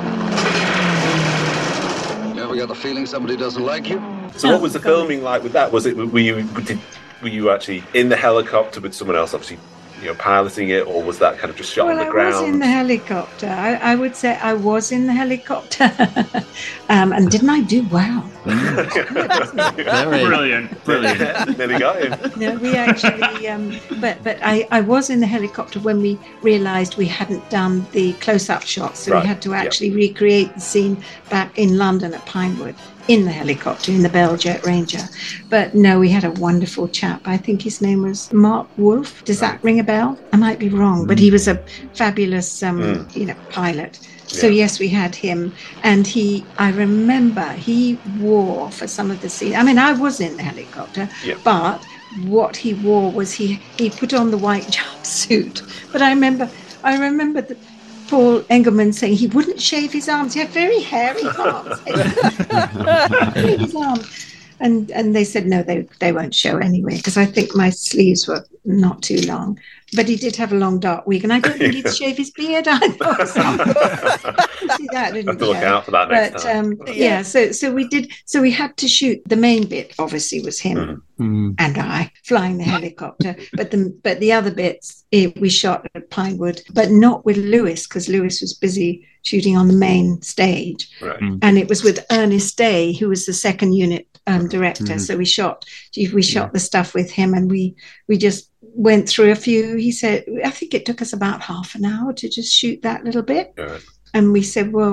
You ever got the feeling somebody doesn't like you? So, what was the filming like with that? Was it were you did, were you actually in the helicopter with someone else, obviously, you know, piloting it, or was that kind of just shot well, on the ground? I was in the helicopter. I, I would say I was in the helicopter. um, and didn't I do well? Brilliant, brilliant. Nearly got him. No, we actually, um, but but I, I was in the helicopter when we realised we hadn't done the close-up shots, so right. we had to actually yep. recreate the scene back in London at Pinewood. In the helicopter, in the Bell Jet Ranger. But no, we had a wonderful chap. I think his name was Mark Wolf. Does that ring a bell? I might be wrong, mm. but he was a fabulous, um, mm. you know, pilot. Yeah. So yes, we had him. And he, I remember he wore for some of the scenes, I mean, I was in the helicopter, yeah. but what he wore was he, he put on the white jumpsuit. But I remember, I remember that Paul Engelman saying he wouldn't shave his arms. He had very hairy arms. his arms. And and they said, no, they, they won't show anyway, because I think my sleeves were not too long. But he did have a long dark wig, and I don't think he'd shave his beard either. See that, didn't have to look out for that next but, time. Um, yeah, so so we did. So we had to shoot. The main bit obviously was him mm. and I flying the helicopter, but the but the other bits it, we shot at Pinewood, but not with Lewis, because Lewis was busy shooting on the main stage, right. mm. and it was with Ernest Day, who was the second unit um, director. Mm. So we shot we shot yeah. the stuff with him, and we we just. went through a few. He said, I think it took us about half an hour to just shoot that little bit. Yeah. And we said, well,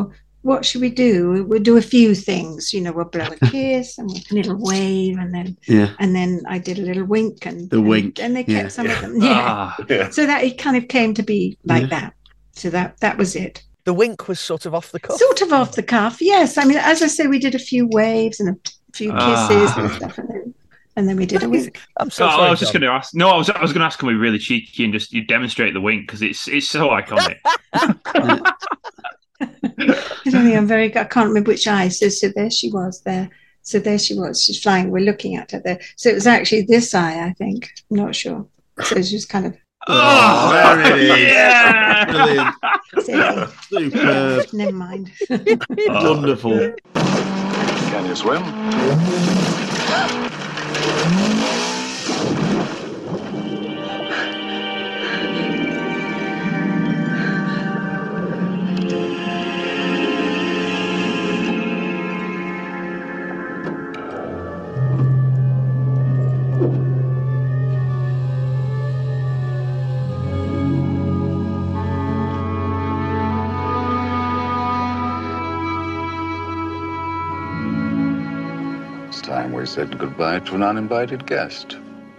what should we do? We'll do a few things, you know, we'll blow a kiss and a little wave, and then yeah. and then I did a little wink and the and, wink. And they kept yeah. some yeah. of them. Yeah. Ah. Yeah. So that it kind of came to be like Yeah. that. So that that was it. The wink was sort of off the cuff. Sort of off the cuff, yes. I mean, as I say, we did a few waves and a few kisses Ah. and stuff, and then and then we did a wink. I'm so Oh, sorry. I was just John. going to ask. No, I was. I was going to ask. Can we really cheeky and just you demonstrate the wink because it's it's so iconic. I don't think I'm very. I can't remember which eye. So so there she was there. So there she was. She's flying. We're looking at her there. So it was actually this eye, I think. I'm not sure. So it's just kind of. Oh, there it is. yeah. Brilliant. Silly. Superb. Never mind. Wonderful. Can you swim? It's time we said goodbye to an uninvited guest.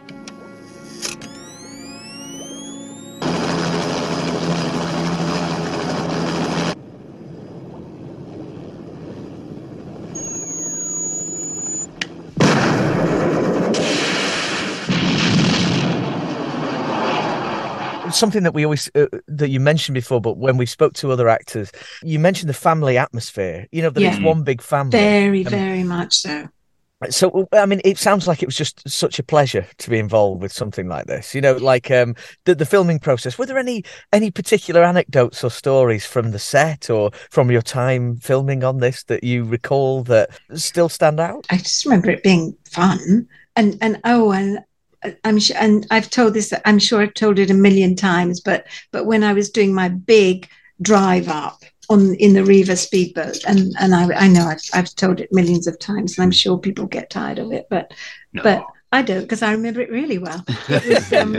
Something that we always uh, that you mentioned before, but when we spoke to other actors, you mentioned the family atmosphere. You know that it's Yeah. one big family. Very, Um, very much so. So, I mean, it sounds like it was just such a pleasure to be involved with something like this. You know, like um, the the filming process. Were there any any particular anecdotes or stories from the set or from your time filming on this that you recall that still stand out? I just remember it being fun, and and oh, and I'm sure, and I've told this. I'm sure I've told it a million times, but but when I was doing my big drive up on in the Riva speedboat, and and I I know I've, I've told it millions of times, and I'm sure people get tired of it, but No. but I don't, because I remember it really well. It was, um,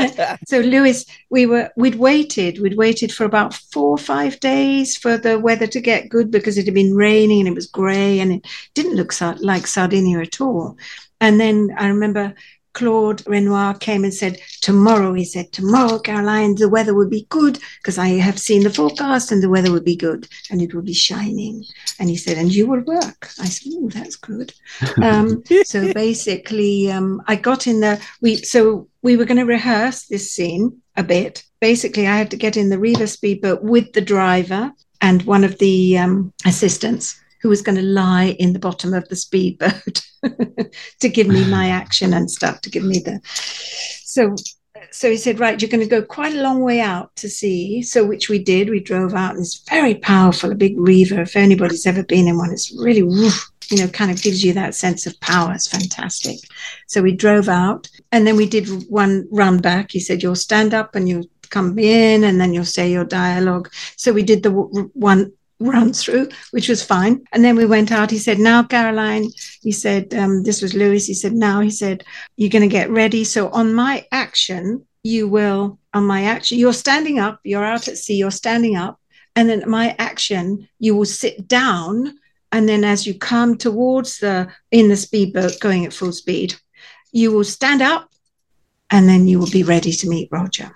so Lewis, we were we'd waited we'd waited for about four or five days for the weather to get good, because it had been raining and it was grey and it didn't look Sar- like Sardinia at all. And then I remember Claude Renoir came and said, tomorrow, he said, tomorrow, Caroline, the weather will be good, because I have seen the forecast and the weather will be good and it will be shining. And he said, and you will work. I said, oh, that's good. Um, so basically, um, I got in there. We So we were going to rehearse this scene a bit. Basically, I had to get in the Riva speedboat with the driver and one of the um, assistants, who was going to lie in the bottom of the speedboat to give me my action and stuff, to give me the... So so he said, right, you're going to go quite a long way out to sea. So which we did. We drove out, and it's very powerful, a big Riva. If anybody's ever been in one, it's really, woof, you know, kind of gives you that sense of power. It's fantastic. So we drove out, and then we did one run back. He said, you'll stand up and you'll come in, and then you'll say your dialogue. So we did the w- one run through, which was fine. And then we went out. He said, now, Caroline, he said, um, this was Lewis. He said, now, he said, you're going to get ready. So on my action, you will, on my action, you're standing up, you're out at sea, you're standing up. And then my action, you will sit down. And then as you come towards the, in the speedboat going at full speed, you will stand up, and then you will be ready to meet Roger.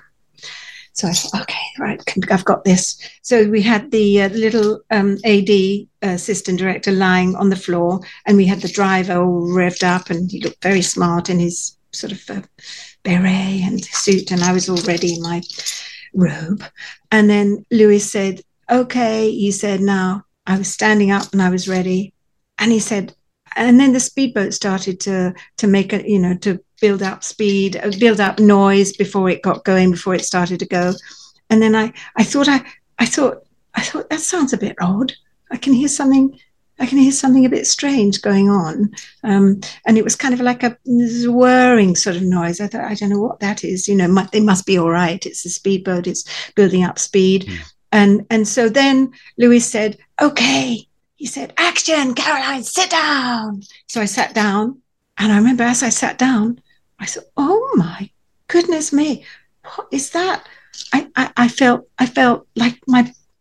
So I thought, okay, right, I've got this. So we had the uh, little um, A D, uh, assistant director, lying on the floor, and we had the driver all revved up, and he looked very smart in his sort of uh, beret and suit, and I was all ready in my robe. And then Lewis said, okay, he said, now, I was standing up and I was ready. And he said, and then the speedboat started to to make a, you know, to build up speed, uh, build up noise before it got going, before it started to go. And then I, I thought, I, I thought, I thought that sounds a bit odd. I can hear something, I can hear something a bit strange going on. Um, and it was kind of like a whirring sort of noise. I thought, I don't know what that is. You know, mu- they must be all right. It's a speedboat. It's building up speed. Mm. And, and so then Lewis said, okay. He said, action, Caroline, sit down. So I sat down, and I remember as I sat down, I thought, oh my goodness me, what is that? I, I, I felt I felt like my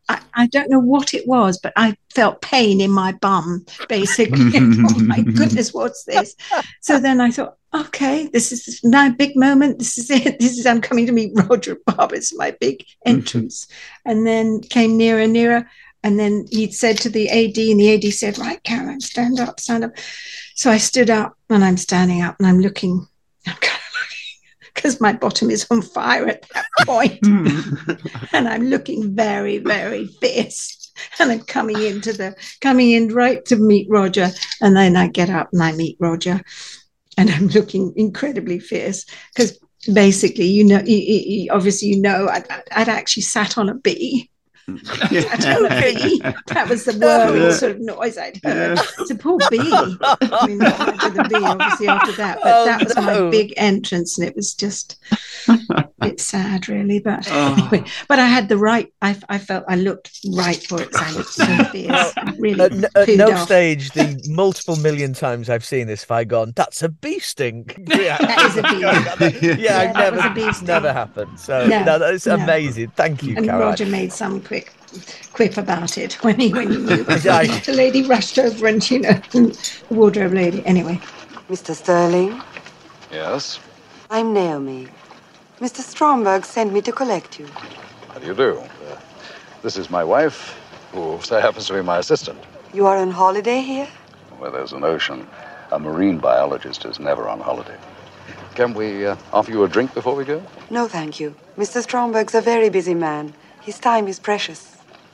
I, I don't know what it was, but I felt pain in my bum, basically. Oh my goodness, what's this? So then I thought, okay, this is my big moment. This is it. This is, I'm coming to meet Roger Bob. It's my big entrance. And then came nearer and nearer. And then he'd said to the A D, and the A D said, right, Caroline, stand up, stand up. So I stood up, and I'm standing up, and I'm looking, I'm kind of looking, because my bottom is on fire at that point. And I'm looking very, very fierce. And I'm coming into the, coming in right to meet Roger. And then I get up and I meet Roger. And I'm looking incredibly fierce because basically, you know, he, he, obviously, you know, I'd, I'd actually sat on a bee. Sat on a bee. That was the whirring yeah. sort of noise I'd heard. Yeah. It's a poor bee. I mean, not much of the bee, obviously, after that. But oh, that was no. my big entrance, and it was just, it's sad, really. But oh. anyway, but I had the right. I, I felt I looked right for it. I looked so fierce. Really, at, n- at no off. stage, the multiple million times I've seen this, have I gone, "That's a bee sting." That is a bee. yeah, yeah, yeah never, a bee never happened. So no, no, that's no. amazing. Thank you, and Caroline. Roger made some quick quip about it when he when he knew. The lady rushed over and, you know, the wardrobe lady. Anyway. Mister Sterling? Yes? I'm Naomi. Mister Stromberg sent me to collect you. How do you do? Uh, this is my wife, who so happens to be my assistant. You are on holiday here? Where there's an ocean, a marine biologist is never on holiday. Can we uh, offer you a drink before we go? No, thank you. Mister Stromberg's a very busy man. His time is precious.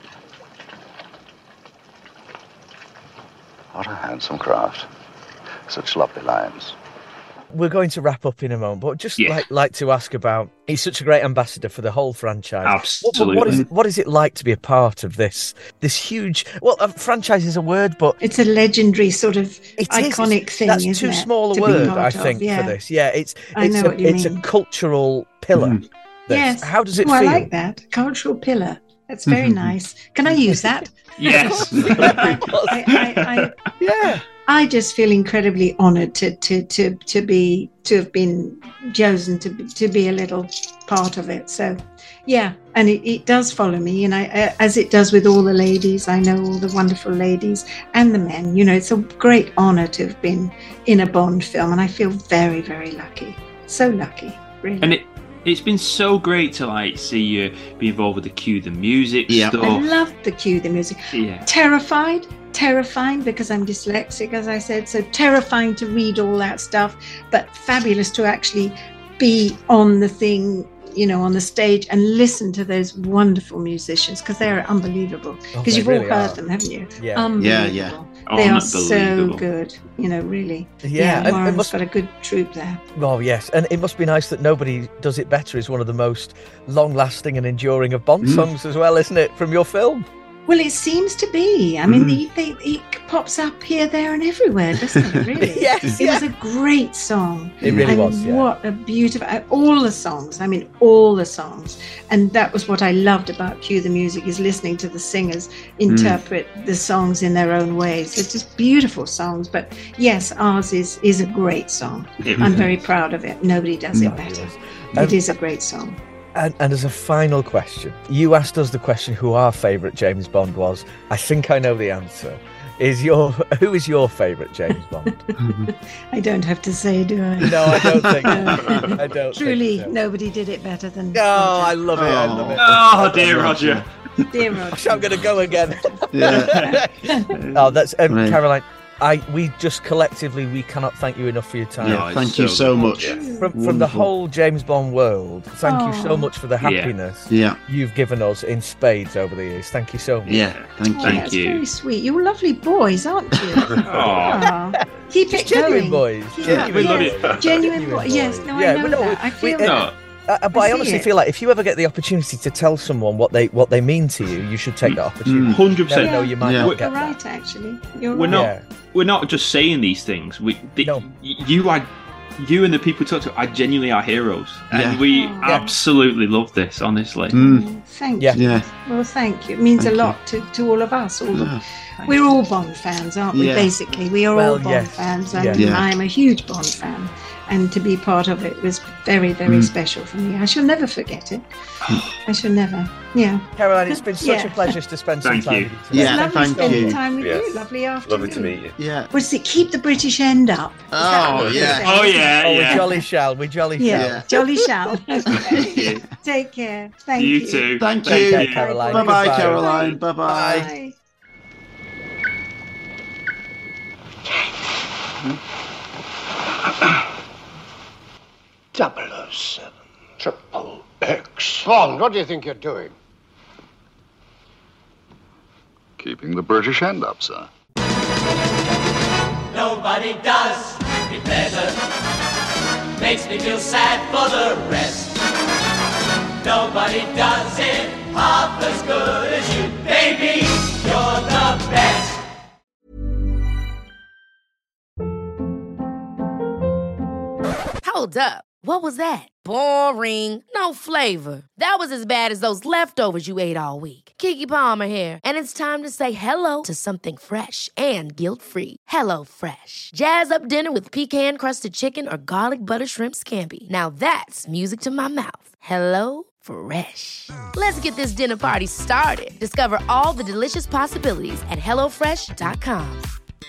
What a handsome craft. Such lovely lines. We're going to wrap up in a moment, but just yeah. like like to ask about, he's such a great ambassador for the whole franchise. Absolutely. What, what, is it, what is it like to be a part of this this huge, well, a franchise is a word, but... It's a legendary sort of iconic is, thing, That's isn't too it, small a word, I think, of, yeah. for this. Yeah, it's I it's, know a, what you it's mean. a cultural pillar. Mm. Yes. How does it oh, feel? I like that. Cultural pillar. That's very nice. Can I use that? Yes. I, I, I, I, yeah. I just feel incredibly honoured to to to to be to have been chosen to be, to be a little part of it. So, yeah, and it, it does follow me, and I as it does with all the ladies. I know all the wonderful ladies and the men. You know, it's a great honour to have been in a Bond film, and I feel very very lucky. So lucky, really. And it. It's been so great to like see you be involved with the Cue the Music yeah. stuff. I loved the Cue the Music. Yeah. Terrified, terrifying because I'm dyslexic, as I said. So terrifying to read all that stuff, but fabulous to actually be on the thing, you know, on the stage and listen to those wonderful musicians because they're unbelievable. Because oh, you've really all heard are. them, haven't you? Yeah, unbelievable. yeah, yeah. They are so good, you know, really. Yeah, yeah Warren's it must... got a good troupe there. Oh, yes. And it must be nice that Nobody Does It Better is one of the most long-lasting and enduring of Bond mm. songs as well, isn't it, from your film? Well, it seems to be. I mean, mm. the, the, it pops up here, there, and everywhere, doesn't it? Really? yes. It yeah. was a great song. It really and was. Yeah. What a beautiful! All the songs. I mean, all the songs. And that was what I loved about Cue the Music, is listening to the singers interpret mm. the songs in their own ways. It's just beautiful songs. But yes, ours is is a great song. I'm very proud of it. Nobody does it better. Um, it is a great song. And, and as a final question, you asked us the question who our favourite James Bond was. I think I know the answer. Is your who is your favourite James Bond? I don't have to say, do I? No, I don't think. I don't. Truly, think so. nobody did it better than. No, oh, I love it. Oh, I love it. Oh, dear Roger. Dear Roger. I'm going to go again. Yeah. oh, that's um, right. Caroline. I we just collectively we cannot thank you enough for your time. Yeah, thank so you so much. Yeah. From, from the whole James Bond world, thank oh. you so much for the happiness yeah. you've given us in spades over the years. Thank you so much. Yeah, thank oh, you. That's you. very sweet. You're lovely boys, aren't you? oh. oh. Keep it genuine going. boys. Yeah, Genuine, we love yes. it. Genuine, Genuine boys. Yes, no, yeah, I know no, that. I feel we, that. Uh, uh, but I I honestly it. feel like if you ever get the opportunity to tell someone what they what they mean to you, you should take that opportunity. one hundred percent. You never know, you might Yeah. not You're get right, that. actually. You're We're right. not. Yeah. We're not just saying these things. We, the, No. y- you are, you and the people we talk to are genuinely our heroes, and Yeah. we Oh. absolutely love this. Honestly, Mm. Thank Yeah. you. Yeah. Well, thank you. It means Thank a you. lot to, to all of us. All Yeah. the, we're all Bond fans, aren't we? Yeah. Basically, we are Well, all Bond yes. fans. I Yeah. mean, Yeah. I'm a huge Bond fan, and to be part of it was very, very mm. special for me. I shall never forget it. I shall never. Yeah. Caroline, it's been such yeah. a pleasure to spend some thank time you. with you today. Yeah, lovely thank spending you. time with Yes. you. Lovely afternoon. Lovely to meet you. Yeah. Was it keep the British end up? Is that Oh, what you're yeah. saying? Oh, yeah, Oh, yeah. we jolly shall. We jolly Yeah, shall. Yeah. jolly shall. Thank you. Take care. Thank You you. too. Thank Thank you. Take care, Caroline. Bye-bye, Goodbye. Caroline. Bye-bye. Bye. double oh seven, triple X. Bond, what do you think you're doing? Keeping the British end up, sir. Nobody does it better. Makes me feel sad for the rest. Nobody does it half as good as you. Baby, you're the best. Hold up. What was that? Boring. No flavor. That was as bad as those leftovers you ate all week. Keke Palmer here, and it's time to say hello to something fresh and guilt-free. Hello Fresh. Jazz up dinner with pecan-crusted chicken or garlic butter shrimp scampi. Now that's music to my mouth. Hello Fresh. Let's get this dinner party started. Discover all the delicious possibilities at hello fresh dot com.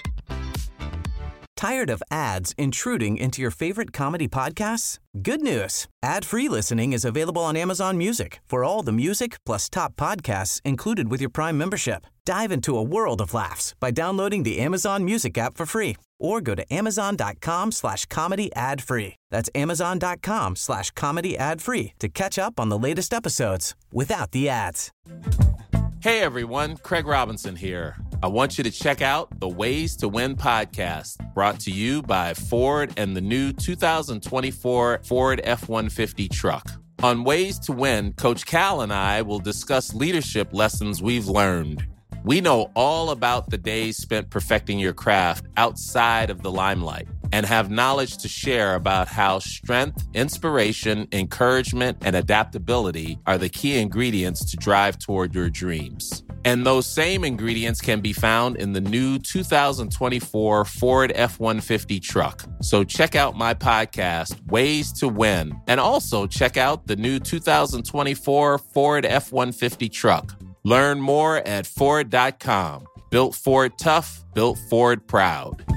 Tired of ads intruding into your favorite comedy podcasts? Good news. Ad-free listening is available on Amazon Music for all the music plus top podcasts included with your Prime membership. Dive into a world of laughs by downloading the Amazon Music app for free or go to amazon.com slash comedy ad free. That's amazon.com slash comedy ad free to catch up on the latest episodes without the ads. Hey everyone, Craig Robinson here. I want you to check out the Ways to Win podcast, brought to you by Ford and the new two thousand twenty-four Ford F one fifty truck. On Ways to Win, Coach Cal and I will discuss leadership lessons we've learned. We know all about the days spent perfecting your craft outside of the limelight and have knowledge to share about how strength, inspiration, encouragement, and adaptability are the key ingredients to drive toward your dreams. And those same ingredients can be found in the new two thousand twenty-four Ford F one fifty truck. So check out my podcast, Ways to Win, and also check out the new two thousand twenty-four Ford F one fifty truck. Learn more at Ford dot com. Built Ford tough, built Ford proud.